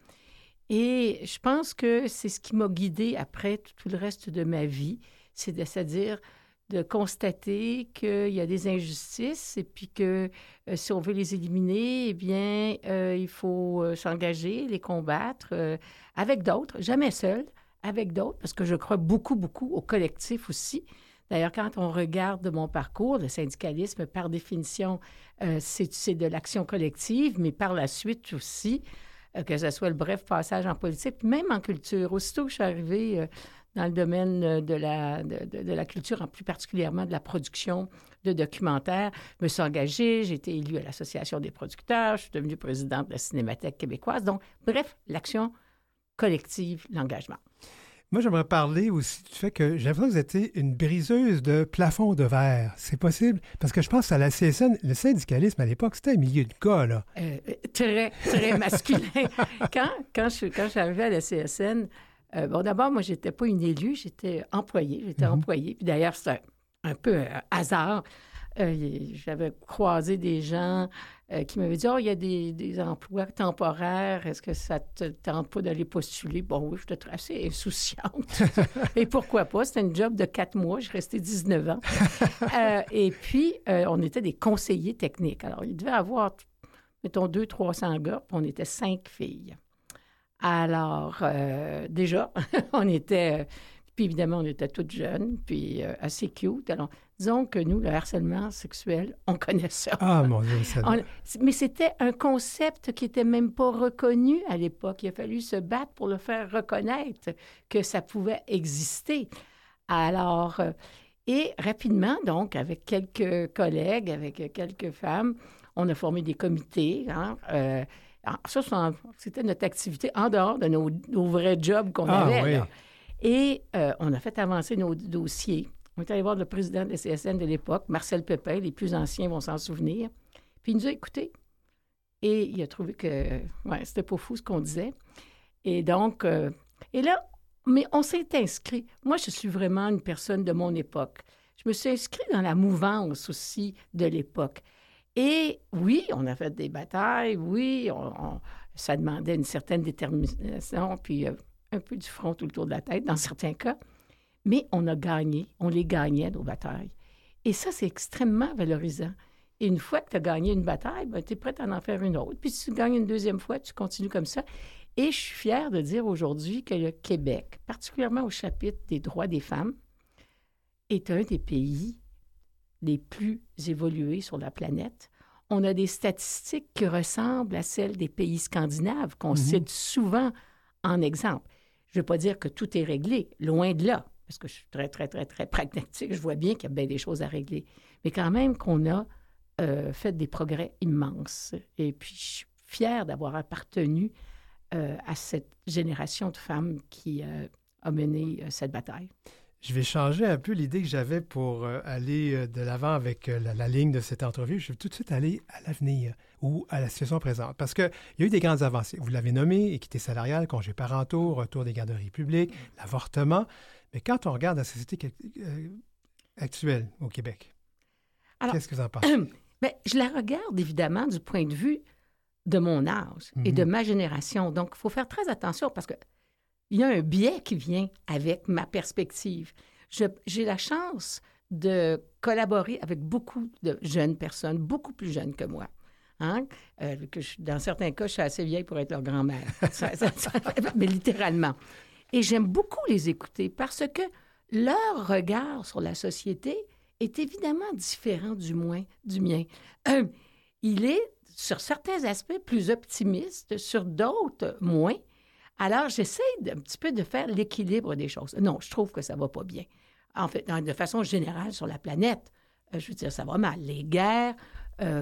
Et je pense que c'est ce qui m'a guidée après tout le reste de ma vie, c'est de, c'est-à-dire de constater qu'il y a des injustices et puis que euh, si on veut les éliminer, eh bien, euh, il faut euh, s'engager, les combattre euh, avec d'autres, jamais seul, avec d'autres, parce que je crois beaucoup, beaucoup au collectif aussi. D'ailleurs, quand on regarde mon parcours, le syndicalisme, par définition, euh, c'est, c'est de l'action collective, mais par la suite aussi, euh, que ce soit le bref passage en politique, même en culture. Aussitôt que je suis arrivée euh, dans le domaine de la, de, de, de la culture, en plus particulièrement de la production de documentaires, je me suis engagée, j'ai été élue à l'Association des producteurs, je suis devenue présidente de la Cinémathèque québécoise. Donc, bref, l'action collective, l'engagement. Moi, j'aimerais parler aussi du fait que j'ai l'impression que vous étiez une briseuse de plafond de verre. C'est possible? Parce que je pense à la C S N, le syndicalisme à l'époque, c'était un milieu de gars, là. Euh, très, très masculin. quand, quand, je, quand je suis arrivée à la C S N, euh, bon, d'abord, moi, je n'étais pas une élue, j'étais employée. J'étais Mhm. employée. Puis d'ailleurs, c'est un, un peu un hasard. Euh, j'avais croisé des gens euh, qui m'avaient dit « Oh, il y a des, des emplois temporaires, est-ce que ça te tente pas d'aller postuler? » Bon, oui, j'étais assez insouciante. Et pourquoi pas? C'était une job de quatre mois, je suis restée dix-neuf ans. Euh, et puis, euh, on était des conseillers techniques. Alors, il devait y avoir, mettons, deux cents, trois cents gars, puis on était cinq filles. Alors, euh, déjà, on était... Puis évidemment, on était toutes jeunes, puis euh, assez cute. Alors, disons que nous, le harcèlement sexuel, on connaît ça. Ah, mon Dieu, ça... On- mais c'était un concept qui n'était même pas reconnu à l'époque. Il a fallu se battre pour le faire reconnaître que ça pouvait exister. Alors, euh, et rapidement, donc, avec quelques collègues, avec quelques femmes, on a formé des comités. Hein, euh, alors, ça, c'était notre activité en dehors de nos, nos vrais jobs qu'on Ah, avait. oui. Là. Et euh, on a fait avancer nos dossiers. On est allé voir le président de la C S N de l'époque, Marcel Pépin, les plus anciens vont s'en souvenir. Puis il nous a écoutés. Et il a trouvé que ouais, c'était pas fou ce qu'on disait. Et donc, euh, et là, mais on s'est inscrit. Moi, je suis vraiment une personne de mon époque. Je me suis inscrite dans la mouvance aussi de l'époque. Et oui, on a fait des batailles, oui, on, on- ça demandait une certaine détermination, puis euh, un peu du front tout le tour de la tête dans certains cas. Mais on a gagné, on les gagnait, nos batailles. Et ça, c'est extrêmement valorisant. Et une fois que tu as gagné une bataille, ben, tu es prête à en faire une autre. Puis si tu gagnes une deuxième fois, tu continues comme ça. Et je suis fière de dire aujourd'hui que le Québec, particulièrement au chapitre des droits des femmes, est un des pays les plus évolués sur la planète. On a des statistiques qui ressemblent à celles des pays scandinaves, qu'on Mhm. cite souvent en exemple. Je ne veux pas dire que tout est réglé, loin de là, parce que je suis très, très, très, très pragmatique. Je vois bien qu'il y a bien des choses à régler. Mais quand même qu'on a euh, fait des progrès immenses. Et puis, je suis fière d'avoir appartenu euh, à cette génération de femmes qui euh, a mené euh, cette bataille. Je vais changer un peu l'idée que j'avais pour euh, aller euh, de l'avant avec euh, la, la ligne de cette entrevue. Je vais tout de suite aller à l'avenir ou à la situation présente. Parce qu'il y a eu des grandes avancées. Vous l'avez nommé, équité salariale, congés parentaux, retour des garderies publiques, l'avortement. Mais quand on regarde la société euh, actuelle au Québec, Alors, qu'est-ce que vous en pensez? Bien, je la regarde évidemment du point de vue de mon âge et Mhm. de ma génération. Donc, il faut faire très attention parce que il y a un biais qui vient avec ma perspective. Je- j'ai la chance de collaborer avec beaucoup de jeunes personnes, beaucoup plus jeunes que moi. Hein? Euh, que je- dans certains cas, je suis assez vieille pour être leur grand-mère. Ça- ça- ça- mais littéralement. Et j'aime beaucoup les écouter parce que leur regard sur la société est évidemment différent du, moins, du mien. Euh, il est, sur certains aspects, plus optimiste, sur d'autres, moins. Alors, j'essaie de- un petit peu de faire l'équilibre des choses. Non, je trouve que ça va pas bien. En fait, dans- de façon générale, sur la planète, euh, je veux dire, ça va mal. Les guerres, euh,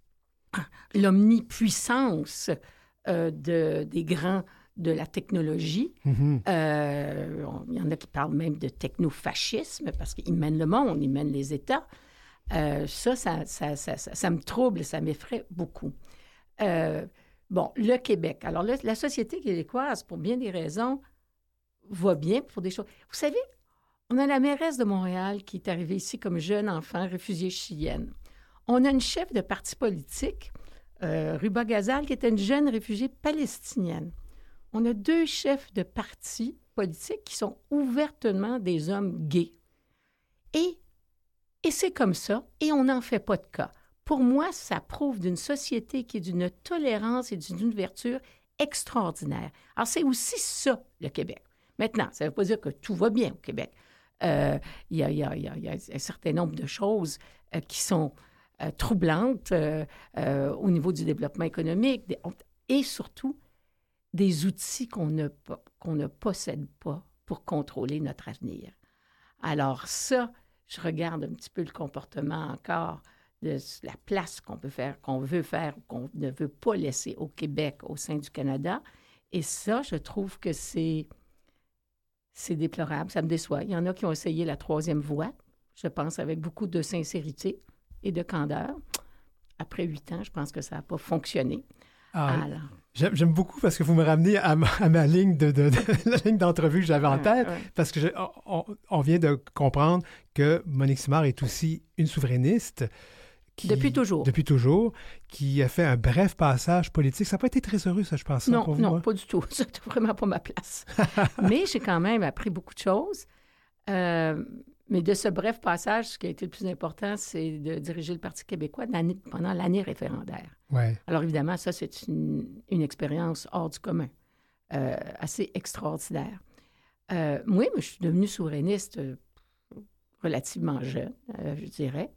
l'omnipuissance euh, de, des grands de la technologie. Mhm. Euh, on- il y en a qui parlent même de technofascisme parce qu'ils mènent le monde, ils mènent les États. Euh, ça, ça, ça, ça, ça, ça me trouble, ça m'effraie beaucoup. Euh, bon, le Québec. Alors, le, la société québécoise, pour bien des raisons, va bien pour des choses. Vous savez, on a la mairesse de Montréal qui est arrivée ici comme jeune enfant, réfugiée chilienne. On a une chef de parti politique, euh, Ruba Gazal, qui était une jeune réfugiée palestinienne. On a deux chefs de parti politique qui sont ouvertement des hommes gays. Et, et c'est comme ça, et on n'en fait pas de cas. Pour moi, ça prouve d'une société qui est d'une tolérance et d'une ouverture extraordinaire. Alors, c'est aussi ça, le Québec. Maintenant, ça ne veut pas dire que tout va bien au Québec. Euh, il y a, il y a, il y a, il y a un certain nombre de choses euh, qui sont euh, troublantes euh, euh, au niveau du développement économique des, et surtout des outils qu'on ne, qu'on ne possède pas pour contrôler notre avenir. Alors ça, je regarde un petit peu le comportement encore de la place qu'on peut faire, qu'on veut faire, qu'on ne veut pas laisser au Québec, au sein du Canada. Et ça, je trouve que c'est, c'est déplorable, ça me déçoit. Il y en a qui ont essayé la troisième voie, je pense, avec beaucoup de sincérité et de candeur. Après huit ans, je pense que ça n'a pas fonctionné. Ah, Alors, j'aime, j'aime beaucoup parce que vous me ramenez à ma, à ma ligne, de, de, de la ligne d'entrevue que j'avais en Ouais, tête, ouais. parce que je- on, on vient de comprendre que Monique Simard est aussi une souverainiste. Qui, Depuis toujours. Depuis toujours, qui a fait un bref passage politique. Ça n'a pas été très heureux, ça, je pense, ça, non, pour vous. non, hein? pas du tout. C'était vraiment pas ma place. Mais j'ai quand même appris beaucoup de choses. Euh, mais de ce bref passage, ce qui a été le plus important, c'est de diriger le Parti québécois l'année- pendant l'année référendaire. Ouais. Alors évidemment, ça, c'est une, une expérience hors du commun, euh, assez extraordinaire. Euh, moi, je suis devenue souverainiste euh, relativement jeune, euh, je dirais.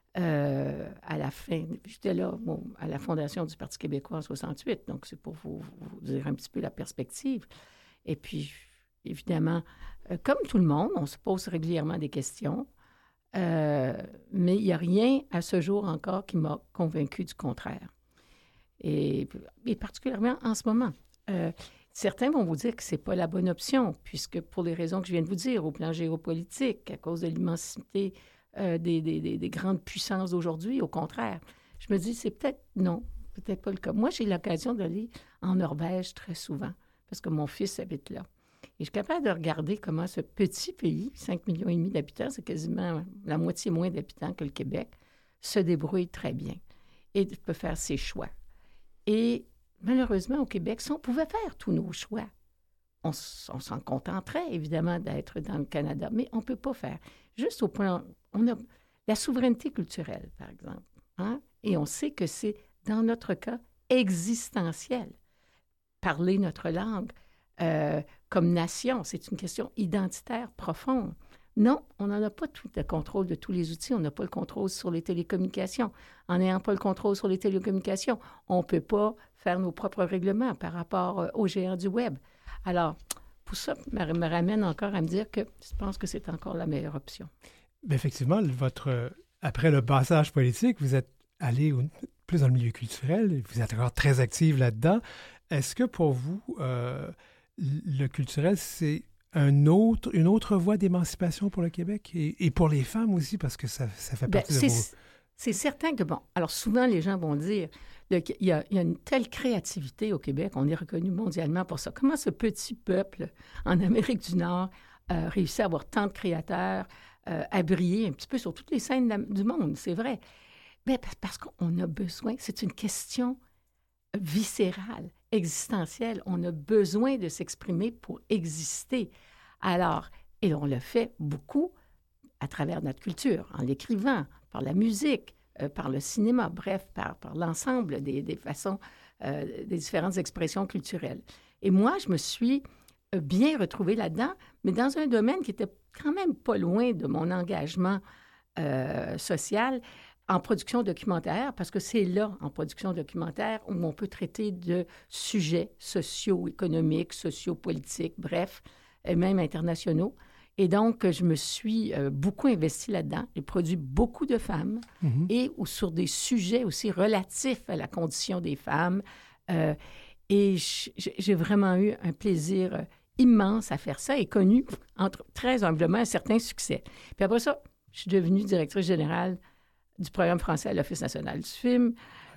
Euh, à la fin, j'étais là bon, à la fondation du Parti québécois en soixante-huit, donc c'est pour vous, vous dire un petit peu la perspective. Et puis, évidemment, euh, comme tout le monde, on se pose régulièrement des questions, euh, mais il n'y a rien à ce jour encore qui m'a convaincu du contraire. Et, et particulièrement en ce moment. Euh, certains vont vous dire que ce n'est pas la bonne option, puisque pour les raisons que je viens de vous dire, au plan géopolitique, à cause de l'immensité euh, des, des, des, des grandes puissances d'aujourd'hui, au contraire. Je me dis, c'est peut-être non, peut-être pas le cas. Moi, j'ai l'occasion d'aller en Norvège très souvent, parce que mon fils habite là. Et je suis capable de regarder comment ce petit pays, cinq millions et demi d'habitants, c'est quasiment la moitié moins d'habitants que le Québec, se débrouille très bien et peut faire ses choix. Et malheureusement, au Québec, si on pouvait faire tous nos choix, on, s- on s'en contenterait, évidemment, d'être dans le Canada, mais on ne peut pas faire. Juste au point, on a la souveraineté culturelle, par exemple, hein? Et on sait que c'est, dans notre cas, existentiel. Parler notre langue euh, comme nation, c'est une question identitaire profonde. Non, on n'en a pas tout le contrôle de tous les outils. On n'a pas le contrôle sur les télécommunications. En n'ayant pas le contrôle sur les télécommunications, on ne peut pas faire nos propres règlements par rapport euh, aux géants du Web. Alors, pour ça, me, me ramène encore à me dire que je pense que c'est encore la meilleure option. Ben, effectivement, votre, euh, après le passage politique, vous êtes allé au- plus dans le milieu culturel, et vous êtes encore très active là-dedans. Est-ce que pour vous, euh, le culturel, c'est un autre, une autre voie d'émancipation pour le Québec et, et pour les femmes aussi, parce que ça, ça fait Bien, partie de c'est, vos... c'est certain que, bon, alors souvent les gens vont dire qu'il y a, il y a une telle créativité au Québec, on est reconnu mondialement pour ça. Comment ce petit peuple en Amérique du Nord euh, réussit à avoir tant de créateurs, euh, à briller un petit peu sur toutes les scènes de la- du monde, c'est vrai. Bien, parce- parce qu'on a besoin, c'est une question viscérale, existentielle. On a besoin de s'exprimer pour exister. Alors, et on le fait beaucoup à travers notre culture, en l'écrivant, par la musique, euh, par le cinéma, bref, par, par l'ensemble des, des façons, euh, des différentes expressions culturelles. Et moi, je me suis euh, bien retrouvée là-dedans, mais dans un domaine qui était quand même pas loin de mon engagement euh, social, en production documentaire, parce que c'est là, en production documentaire, où on peut traiter de sujets socio-économiques, socio-politiques, bref, et même internationaux. Et donc, je me suis euh, beaucoup investie là-dedans. J'ai produit beaucoup de femmes Mhm. et ou sur des sujets aussi relatifs à la condition des femmes. Euh, et j- j- j'ai vraiment eu un plaisir euh, immense à faire ça et connu, entre, très humblement, un certain succès. Puis après ça, je suis devenue directrice générale du programme français à l'Office national du film.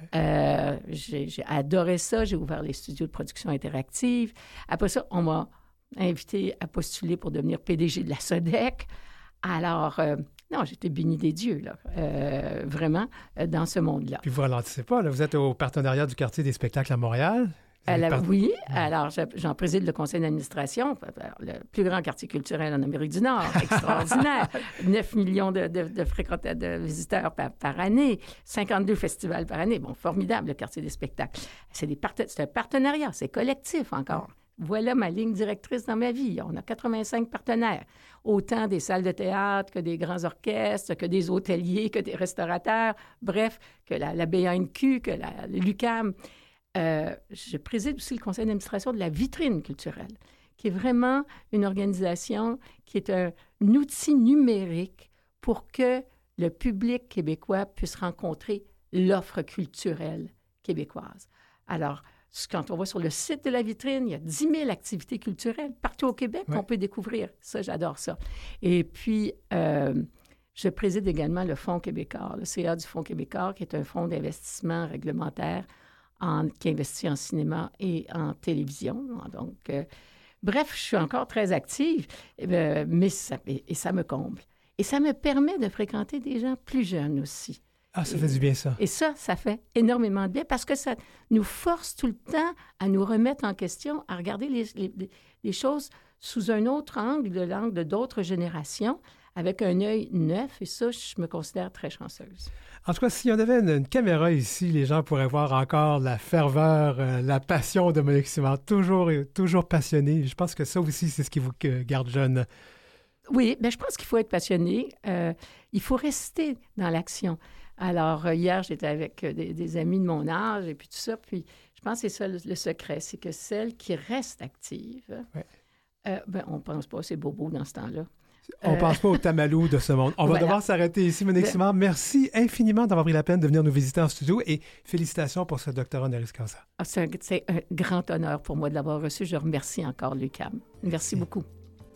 Euh, j'ai, j'ai adoré ça. J'ai ouvert les studios de production interactive. Après ça, on m'a invité à postuler pour devenir P D G de la SODEC. Alors, euh, non, j'étais bénie des dieux, là, euh, vraiment, euh, dans ce monde-là. Puis vous ralentissez pas, là. Vous êtes au partenariat du quartier des spectacles à Montréal. Alors, part... Oui, alors j'en préside le conseil d'administration, le plus grand quartier culturel en Amérique du Nord, extraordinaire. neuf millions de, de, de, fréquenta- de visiteurs par, par année, cinquante-deux festivals par année. Bon, formidable, le quartier des spectacles. C'est, des part- c'est un partenariat, c'est collectif encore. Voilà ma ligne directrice dans ma vie. On a quatre-vingt-cinq partenaires, autant des salles de théâtre que des grands orchestres, que des hôteliers, que des restaurateurs, bref, que la, la B A N Q, que la, l'U Q A M. Euh, je préside aussi le conseil d'administration de la Vitrine culturelle, qui est vraiment une organisation qui est un, un outil numérique pour que le public québécois puisse rencontrer l'offre culturelle québécoise. Alors, quand on va sur le site de la Vitrine, il y a dix mille activités culturelles partout au Québec qu'on peut découvrir. Ça, j'adore ça. Et puis, euh, je préside également le Fonds québécois, le C A du Fonds québécois, qui est un fonds d'investissement réglementaire En, qui investit en cinéma et en télévision. Donc, euh, bref, je suis encore très active, euh, mais ça, et, et ça me comble. Et ça me permet de fréquenter des gens plus jeunes aussi. Ah, ça et, fait du bien, ça. Et ça, ça fait énormément de bien parce que ça nous force tout le temps à nous remettre en question, à regarder les, les, les choses sous un autre angle, de l'angle de d'autres générations, avec un œil neuf. Et ça, je me considère très chanceuse. En tout cas, si on avait une, une caméra ici, les gens pourraient voir encore la ferveur, euh, la passion de Monique Simard. Toujours, toujours passionné. Je pense que ça aussi, c'est ce qui vous euh, garde jeune. Oui, bien, je pense qu'il faut être passionné. Euh, il faut rester dans l'action. Alors, euh, hier, j'étais avec euh, des, des amis de mon âge et puis tout ça. Puis, je pense que c'est ça le, le secret, c'est que celles qui restent actives, ouais. euh, ben, on ne pense pas, c'est bobo dans ce temps-là. On ne euh... pense pas au tamalou de ce monde. On voilà. va devoir s'arrêter ici, Monique Simard. Merci infiniment d'avoir pris la peine de venir nous visiter en studio et félicitations pour ce doctorat honoris causa. Ah, c'est, un, c'est un grand honneur pour moi de l'avoir reçu. Je remercie encore l'U Q A M. Merci, Merci beaucoup.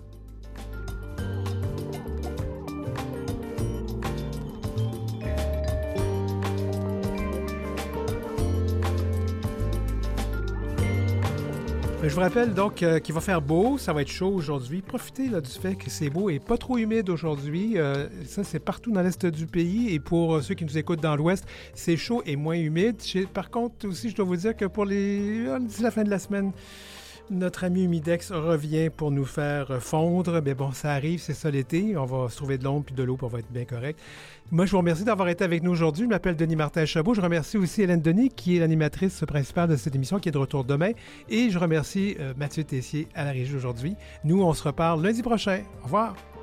Je vous rappelle donc euh, qu'il va faire beau, ça va être chaud aujourd'hui. Profitez là, du fait que c'est beau et pas trop humide aujourd'hui. Euh, ça, c'est partout dans l'est du pays. Et pour euh, ceux qui nous écoutent dans l'ouest, c'est chaud et moins humide. Par contre, aussi, je dois vous dire que pour les... d'ici la fin de la semaine, notre ami Humidex revient pour nous faire fondre. Mais bon, ça arrive, c'est ça l'été. On va se trouver de l'ombre puis de l'eau, puis on va être bien correct. Moi, je vous remercie d'avoir été avec nous aujourd'hui. Je m'appelle Denis Martin-Chabot. Je remercie aussi Hélène Denis, qui est l'animatrice principale de cette émission, qui est de retour demain. Et je remercie euh, Mathieu Tessier à la régie aujourd'hui. Nous, on se reparle lundi prochain. Au revoir.